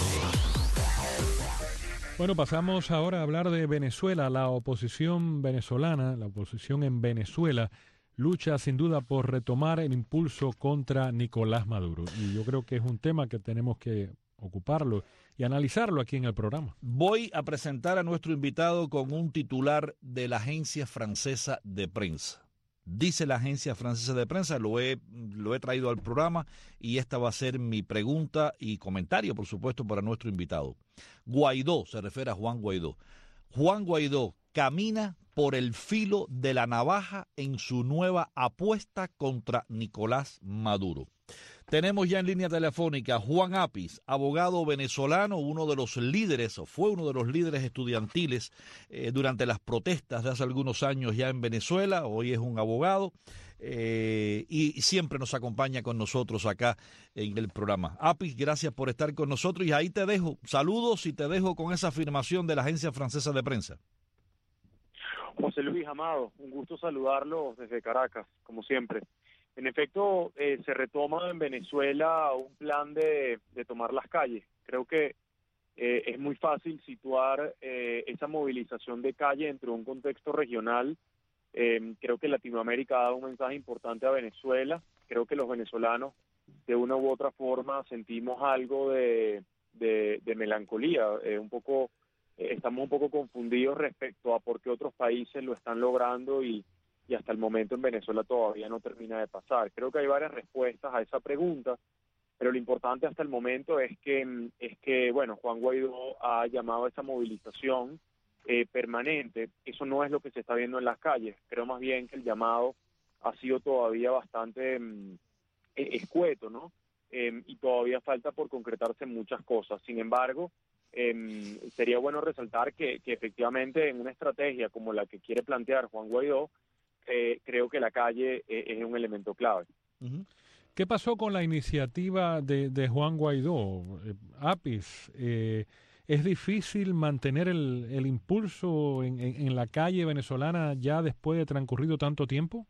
Bueno, pasamos ahora a hablar de Venezuela. La oposición venezolana, la oposición en Venezuela, lucha sin duda por retomar el impulso contra Nicolás Maduro. Y yo creo que es un tema que tenemos que ocuparlo y analizarlo aquí en el programa. Voy a presentar a nuestro invitado con un titular de la Agencia Francesa de Prensa. Dice la Agencia Francesa de Prensa, lo he, lo he traído al programa y esta va a ser mi pregunta y comentario, por supuesto, para nuestro invitado. Guaidó, se refiere a Juan Guaidó. Juan Guaidó camina por el filo de la navaja en su nueva apuesta contra Nicolás Maduro. Tenemos ya en línea telefónica a Juan Apis, abogado venezolano, uno de los líderes, o fue uno de los líderes estudiantiles eh, durante las protestas de hace algunos años ya en Venezuela. Hoy es un abogado eh, y siempre nos acompaña con nosotros acá en el programa. Apis, gracias por estar con nosotros y ahí te dejo. Saludos y te dejo con esa afirmación de la Agencia Francesa de Prensa. José Luis Amado, un gusto saludarlo desde Caracas, como siempre. En efecto, eh, se retoma en Venezuela un plan de, de tomar las calles. Creo que eh, es muy fácil situar eh, esa movilización de calle dentro de un contexto regional. Eh, creo que Latinoamérica ha dado un mensaje importante a Venezuela. Creo que los venezolanos, de una u otra forma, sentimos algo de, de, de melancolía. Eh, un poco, eh, estamos un poco confundidos respecto a por qué otros países lo están logrando y y hasta el momento en Venezuela todavía no termina de pasar. Creo que hay varias respuestas a esa pregunta, pero lo importante hasta el momento es que, es que bueno, Juan Guaidó ha llamado a esa movilización eh, permanente. Eso no es lo que se está viendo en las calles. Creo más bien que el llamado ha sido todavía bastante eh, escueto, ¿no? Eh, y todavía falta por concretarse muchas cosas. Sin embargo, eh, sería bueno resaltar que, que efectivamente en una estrategia como la que quiere plantear Juan Guaidó, Eh, creo que la calle eh, es un elemento clave. Uh-huh. ¿Qué pasó con la iniciativa de, de Juan Guaidó? Eh, Apis, eh, ¿es difícil mantener el, el impulso en, en, en la calle venezolana ya después de transcurrido tanto tiempo?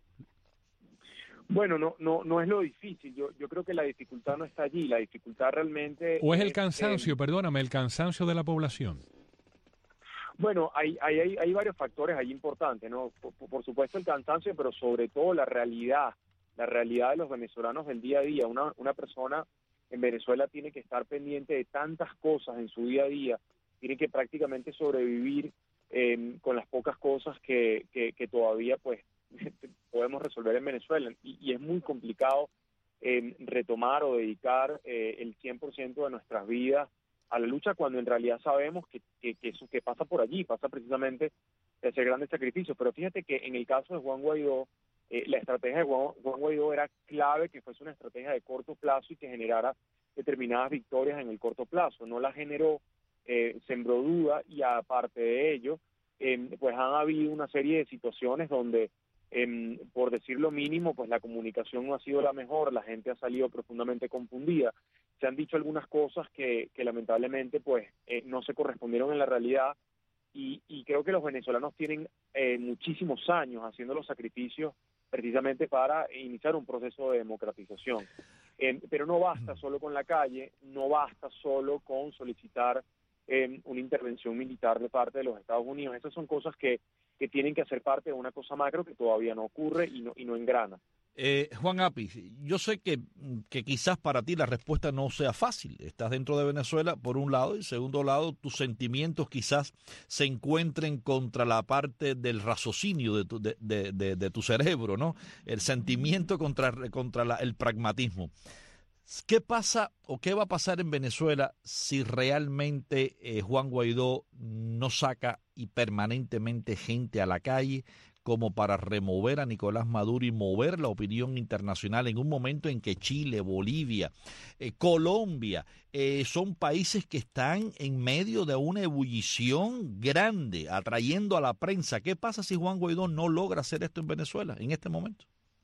Bueno, no no no es lo difícil. Yo yo creo que la dificultad no está allí. La dificultad realmente... ¿O es el cansancio, eh, perdóname, el cansancio de la población? Bueno, hay, hay, hay, hay varios factores ahí importantes, ¿no? Por, por supuesto el cansancio, pero sobre todo la realidad, la realidad de los venezolanos del día a día. Una, una persona en Venezuela tiene que estar pendiente de tantas cosas en su día a día, tiene que prácticamente sobrevivir eh, con las pocas cosas que, que, que todavía pues podemos resolver en Venezuela. Y, y es muy complicado eh, retomar o dedicar eh, el cien por ciento de nuestras vidas a la lucha cuando en realidad sabemos que, que, que eso que pasa por allí, pasa precisamente de hacer grandes sacrificios. Pero fíjate que en el caso de Juan Guaidó, eh, la estrategia de Juan, Juan Guaidó era clave que fuese una estrategia de corto plazo y que generara determinadas victorias en el corto plazo. No la generó, eh, sembró duda y aparte de ello, eh, pues han habido una serie de situaciones donde, eh, por decir lo mínimo, pues la comunicación no ha sido la mejor, la gente ha salido profundamente confundida. Se han dicho algunas cosas que, que lamentablemente pues eh, no se correspondieron en la realidad y, y creo que los venezolanos tienen eh, muchísimos años haciendo los sacrificios precisamente para iniciar un proceso de democratización. Eh, pero no basta solo con la calle, no basta solo con solicitar eh, una intervención militar de parte de los Estados Unidos. Esas son cosas que, que tienen que hacer parte de una cosa macro que todavía no ocurre y no, y no engrana. Eh, Juan Apis, yo sé que, que quizás para ti la respuesta no sea fácil. Estás dentro de Venezuela, por un lado, y segundo lado, tus sentimientos quizás se encuentren contra la parte del raciocinio de tu, de, de, de, de tu cerebro, ¿no? El sentimiento contra, contra la, el pragmatismo. ¿Qué pasa o qué va a pasar en Venezuela si realmente eh, Juan Guaidó no saca y permanentemente gente a la calle como para remover a Nicolás Maduro y mover la opinión internacional en un momento en que Chile, Bolivia, eh, Colombia eh, son países que están en medio de una ebullición grande, atrayendo a la prensa? ¿Qué pasa si Juan Guaidó no logra hacer esto en Venezuela en este momento?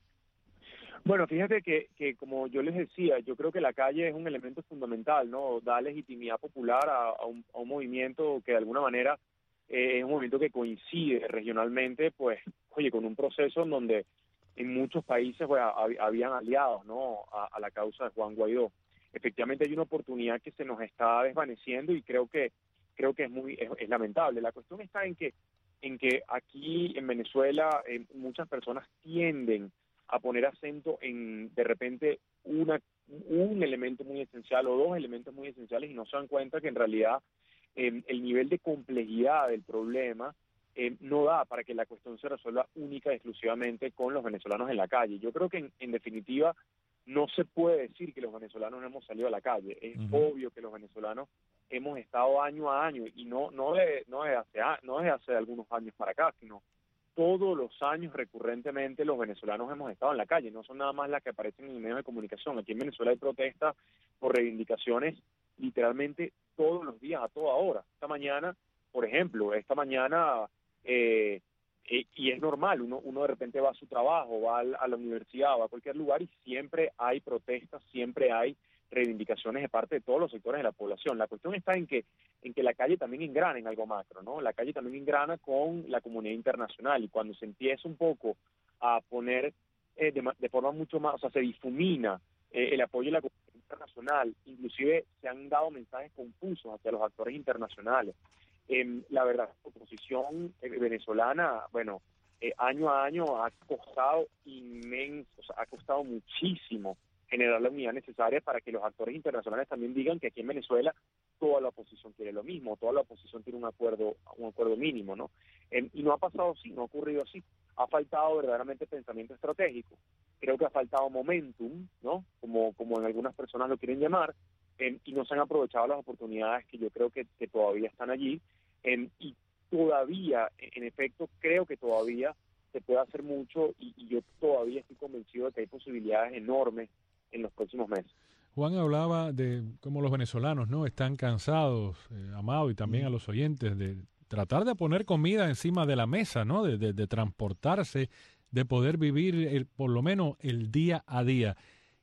Bueno, fíjate que, que como yo les decía, yo creo que la calle es un elemento fundamental, ¿no? Da legitimidad popular a, a, un, a un movimiento que de alguna manera eh, es un movimiento que coincide regionalmente, pues, oye, con un proceso en donde en muchos países pues, hab, habían aliados, ¿no? A, a la causa de Juan Guaidó. Efectivamente hay una oportunidad que se nos está desvaneciendo y creo que creo que es muy es, es lamentable. La cuestión está en que en que aquí en Venezuela eh, muchas personas tienden a poner acento en, de repente, una un elemento muy esencial o dos elementos muy esenciales y no se dan cuenta que en realidad eh, el nivel de complejidad del problema eh, no da para que la cuestión se resuelva única y exclusivamente con los venezolanos en la calle. Yo creo que, en, en definitiva, no se puede decir que los venezolanos no hemos salido a la calle. Es uh-huh. obvio que los venezolanos hemos estado año a año y no no de, no de hace, no desde hace algunos años para acá, sino todos los años recurrentemente los venezolanos hemos estado en la calle, no son nada más las que aparecen en medios de comunicación. Aquí en Venezuela hay protestas por reivindicaciones literalmente todos los días, a toda hora. Esta mañana, por ejemplo, esta mañana, eh, eh, y es normal, uno, uno de repente va a su trabajo, va a la, a la universidad, va a cualquier lugar y siempre hay protestas, siempre hay reivindicaciones de parte de todos los sectores de la población. La cuestión está en que en que la calle también engrana en algo macro, ¿no? La calle también engrana con la comunidad internacional y cuando se empieza un poco a poner eh, de, de forma mucho más, o sea, se difumina eh, el apoyo de la comunidad internacional, inclusive se han dado mensajes confusos hacia los actores internacionales. Eh, la verdad, la oposición eh, venezolana, bueno, eh, año a año ha costado inmenso, o sea, ha costado muchísimo generar la unidad necesaria para que los actores internacionales también digan que aquí en Venezuela toda la oposición quiere lo mismo, toda la oposición tiene un acuerdo un acuerdo mínimo, ¿no? Eh, y no ha pasado así, no ha ocurrido así. Ha faltado verdaderamente pensamiento estratégico. Creo que ha faltado momentum, ¿no? Como, como en algunas personas lo quieren llamar, eh, y no se han aprovechado las oportunidades que yo creo que, que todavía están allí. Eh, y todavía, en efecto, creo que todavía se puede hacer mucho y, y yo todavía estoy convencido de que hay posibilidades enormes en los próximos meses. Juan hablaba de cómo los venezolanos no están cansados, eh, Amado, y también a los oyentes, de tratar de poner comida encima de la mesa, ¿no? De, de, de transportarse, de poder vivir el, por lo menos el día a día.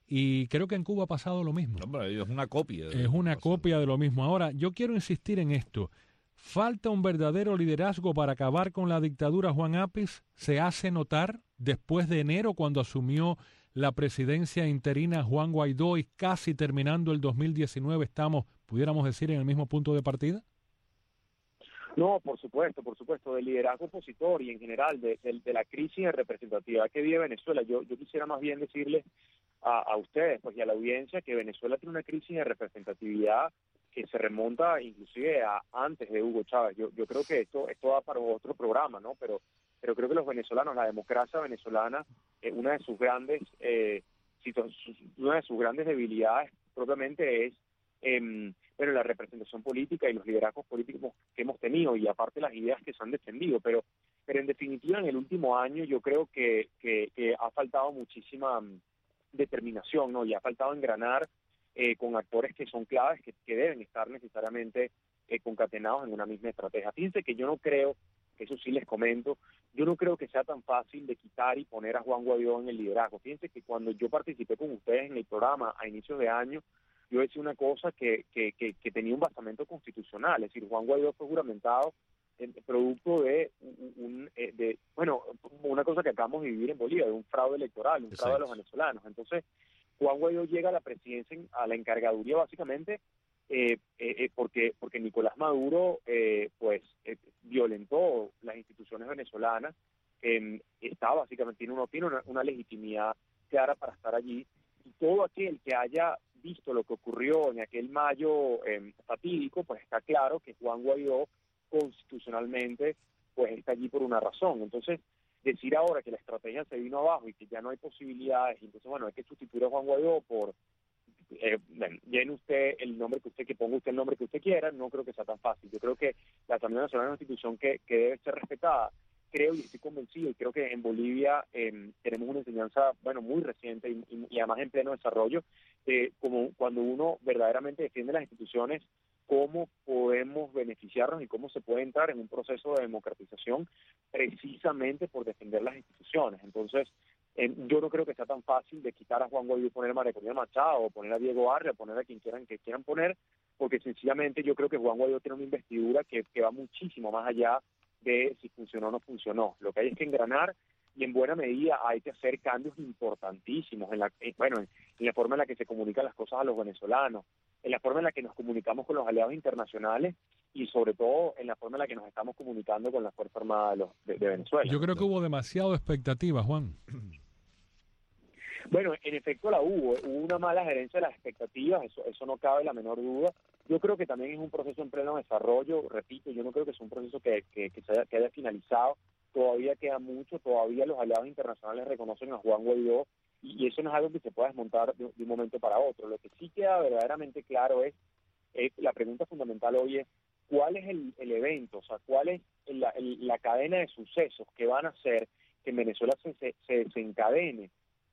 Y creo que en Cuba ha pasado lo mismo. Hombre, es una copia. Es una copia de lo mismo. Ahora, yo quiero insistir en esto. ¿Falta un verdadero liderazgo para acabar con la dictadura, Juan Apis? ¿Se hace notar después de enero, cuando asumió la presidencia interina Juan Guaidó y casi terminando el dos mil diecinueve estamos, pudiéramos decir, en el mismo punto de partida? No, por supuesto, por supuesto, del liderazgo opositor y en general de, de, de la crisis de representatividad que vive Venezuela. Yo, yo quisiera más bien decirles a, a ustedes pues, y a la audiencia que Venezuela tiene una crisis de representatividad que se remonta inclusive a antes de Hugo Chávez. Yo, yo creo que esto, esto da para otro programa, ¿no? Pero pero creo que los venezolanos, la democracia venezolana, eh, una de sus grandes eh, una de sus grandes debilidades propiamente es eh, bueno, la representación política y los liderazgos políticos que hemos tenido y aparte las ideas que se han defendido, pero pero en definitiva en el último año yo creo que, que, que ha faltado muchísima um, determinación, ¿no? Y ha faltado engranar eh, con actores que son claves, que, que deben estar necesariamente eh, concatenados en una misma estrategia. Fíjense que yo no creo, eso sí les comento, yo no creo que sea tan fácil de quitar y poner a Juan Guaidó en el liderazgo. Fíjense que cuando yo participé con ustedes en el programa a inicios de año, yo decía una cosa que, que, que, que tenía un basamento constitucional, es decir, Juan Guaidó fue juramentado en, producto de, un, de, bueno, una cosa que acabamos de vivir en Bolivia, de un fraude electoral, un Exacto. fraude de los venezolanos. Entonces, Juan Guaidó llega a la presidencia, a la encargaduría básicamente, Eh, eh, porque porque Nicolás Maduro eh, pues eh, violentó las instituciones venezolanas, eh, está básicamente tiene, uno, tiene una, una legitimidad clara para estar allí, y todo aquel que haya visto lo que ocurrió en aquel mayo eh, fatídico, pues está claro que Juan Guaidó constitucionalmente pues está allí por una razón. Entonces, decir ahora que la estrategia se vino abajo y que ya no hay posibilidades, entonces bueno, hay que sustituir a Juan Guaidó por eh, bueno, llene usted el nombre que usted, que ponga usted el nombre que usted quiera, no creo que sea tan fácil. Yo creo que la Asamblea Nacional es una institución que, que debe ser respetada. Creo y estoy convencido, y creo que en Bolivia eh, tenemos una enseñanza, bueno, muy reciente y, y, y además en pleno desarrollo, eh, como cuando uno verdaderamente defiende las instituciones, cómo podemos beneficiarnos y cómo se puede entrar en un proceso de democratización precisamente por defender las instituciones. Entonces, eh, yo no creo que sea tan fácil de quitar a Juan Guaidó y poner a María Corina Machado, o poner a Diego Arria, o poner a quien quieran que quieran poner, porque sencillamente yo creo que Juan Guaidó tiene una investidura que, que va muchísimo más allá de si funcionó o no funcionó. Lo que hay es que engranar, y en buena medida hay que hacer cambios importantísimos en la, eh, bueno, en, en la forma en la que se comunican las cosas a los venezolanos, en la forma en la que nos comunicamos con los aliados internacionales y sobre todo en la forma en la que nos estamos comunicando con la Fuerza Armada de, los, de, de Venezuela. Yo creo que hubo demasiada expectativa, Juan. Bueno, en efecto la hubo, hubo una mala gerencia de las expectativas, eso, eso no cabe la menor duda. Yo creo que también es un proceso en pleno desarrollo, repito, yo no creo que sea un proceso que, que, que, se haya, que haya finalizado, todavía queda mucho, todavía los aliados internacionales reconocen a Juan Guaidó, y, y eso no es algo que se pueda desmontar de, de un momento para otro. Lo que sí queda verdaderamente claro es, es la pregunta fundamental hoy es, ¿cuál es el, el evento? O sea, ¿cuál es la, el, la cadena de sucesos que van a hacer que en Venezuela se, se, se desencadene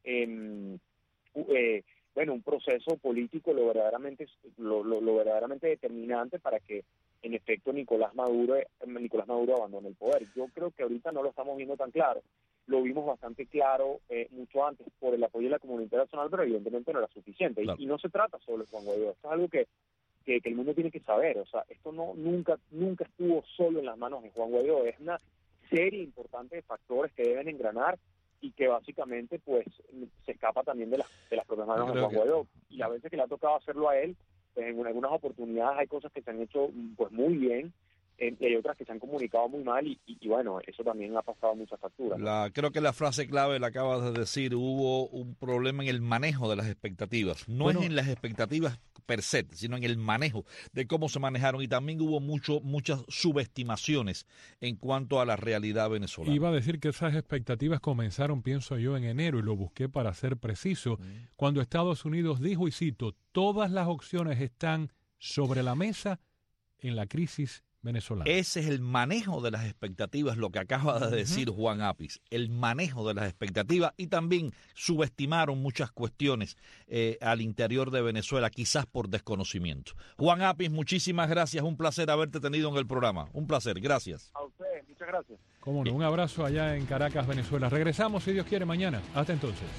en, eh, bueno, un proceso político lo verdaderamente, lo, lo, lo verdaderamente determinante para que en efecto Nicolás Maduro, Nicolás Maduro abandone el poder? Yo creo que ahorita no lo estamos viendo tan claro. Lo vimos bastante claro eh, mucho antes por el apoyo de la comunidad internacional, pero evidentemente no era suficiente. Claro. Y, y no se trata solo de Juan Guaidó, esto es algo que, que, que el mundo tiene que saber. O sea, esto no nunca nunca estuvo solo en las manos de Juan Guaidó, es una serie importante de factores que deben engranar y que básicamente pues se escapa también de las, de las propias manos de Juan Guaidó. Y a veces que le ha tocado hacerlo a él, pues en algunas oportunidades hay cosas que se han hecho pues muy bien, eh, y hay otras que se han comunicado muy mal, y, y, y bueno, eso también ha pasado muchas facturas. La, creo que la frase clave la acabas de decir, hubo un problema en el manejo de las expectativas, no bueno, es en las expectativas per se, sino en el manejo de cómo se manejaron, y también hubo mucho muchas subestimaciones en cuanto a la realidad venezolana. Iba a decir que esas expectativas comenzaron, pienso yo, en enero, y lo busqué para ser preciso, mm. cuando Estados Unidos dijo, y cito, todas las opciones están sobre la mesa en la crisis venezolana. Ese es el manejo de las expectativas, lo que acaba de decir uh-huh. Juan Apis, el manejo de las expectativas, y también subestimaron muchas cuestiones eh, al interior de Venezuela, quizás por desconocimiento. Juan Apis, muchísimas gracias, un placer haberte tenido en el programa, un placer, gracias. A usted, muchas gracias. Cómo no, un abrazo allá en Caracas, Venezuela. Regresamos, si Dios quiere, mañana. Hasta entonces.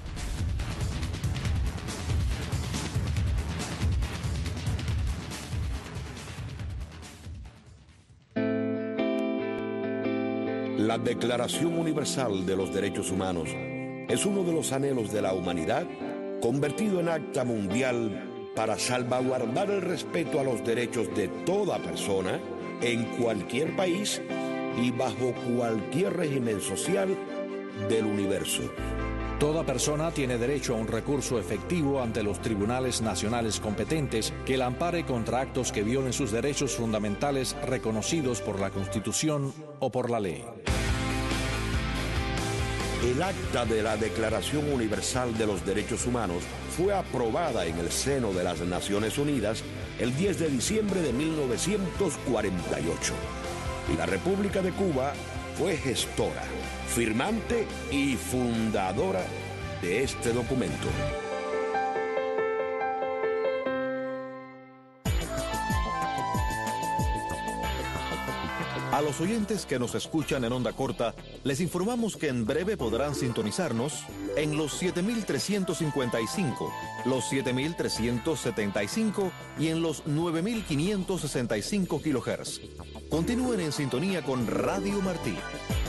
La Declaración Universal de los Derechos Humanos es uno de los anhelos de la humanidad convertido en acta mundial para salvaguardar el respeto a los derechos de toda persona en cualquier país y bajo cualquier régimen social del universo. Toda persona tiene derecho a un recurso efectivo ante los tribunales nacionales competentes que la ampare contra actos que violen sus derechos fundamentales reconocidos por la Constitución o por la ley. El acta de la Declaración Universal de los Derechos Humanos fue aprobada en el seno de las Naciones Unidas el diez de diciembre de mil novecientos cuarenta y ocho. Y la República de Cuba fue gestora, firmante y fundadora de este documento. A los oyentes que nos escuchan en onda corta, les informamos que en breve podrán sintonizarnos en los siete mil trescientos cincuenta y cinco, los siete mil trescientos setenta y cinco y en los nueve mil quinientos sesenta y cinco kilohertz. Continúen en sintonía con Radio Martí.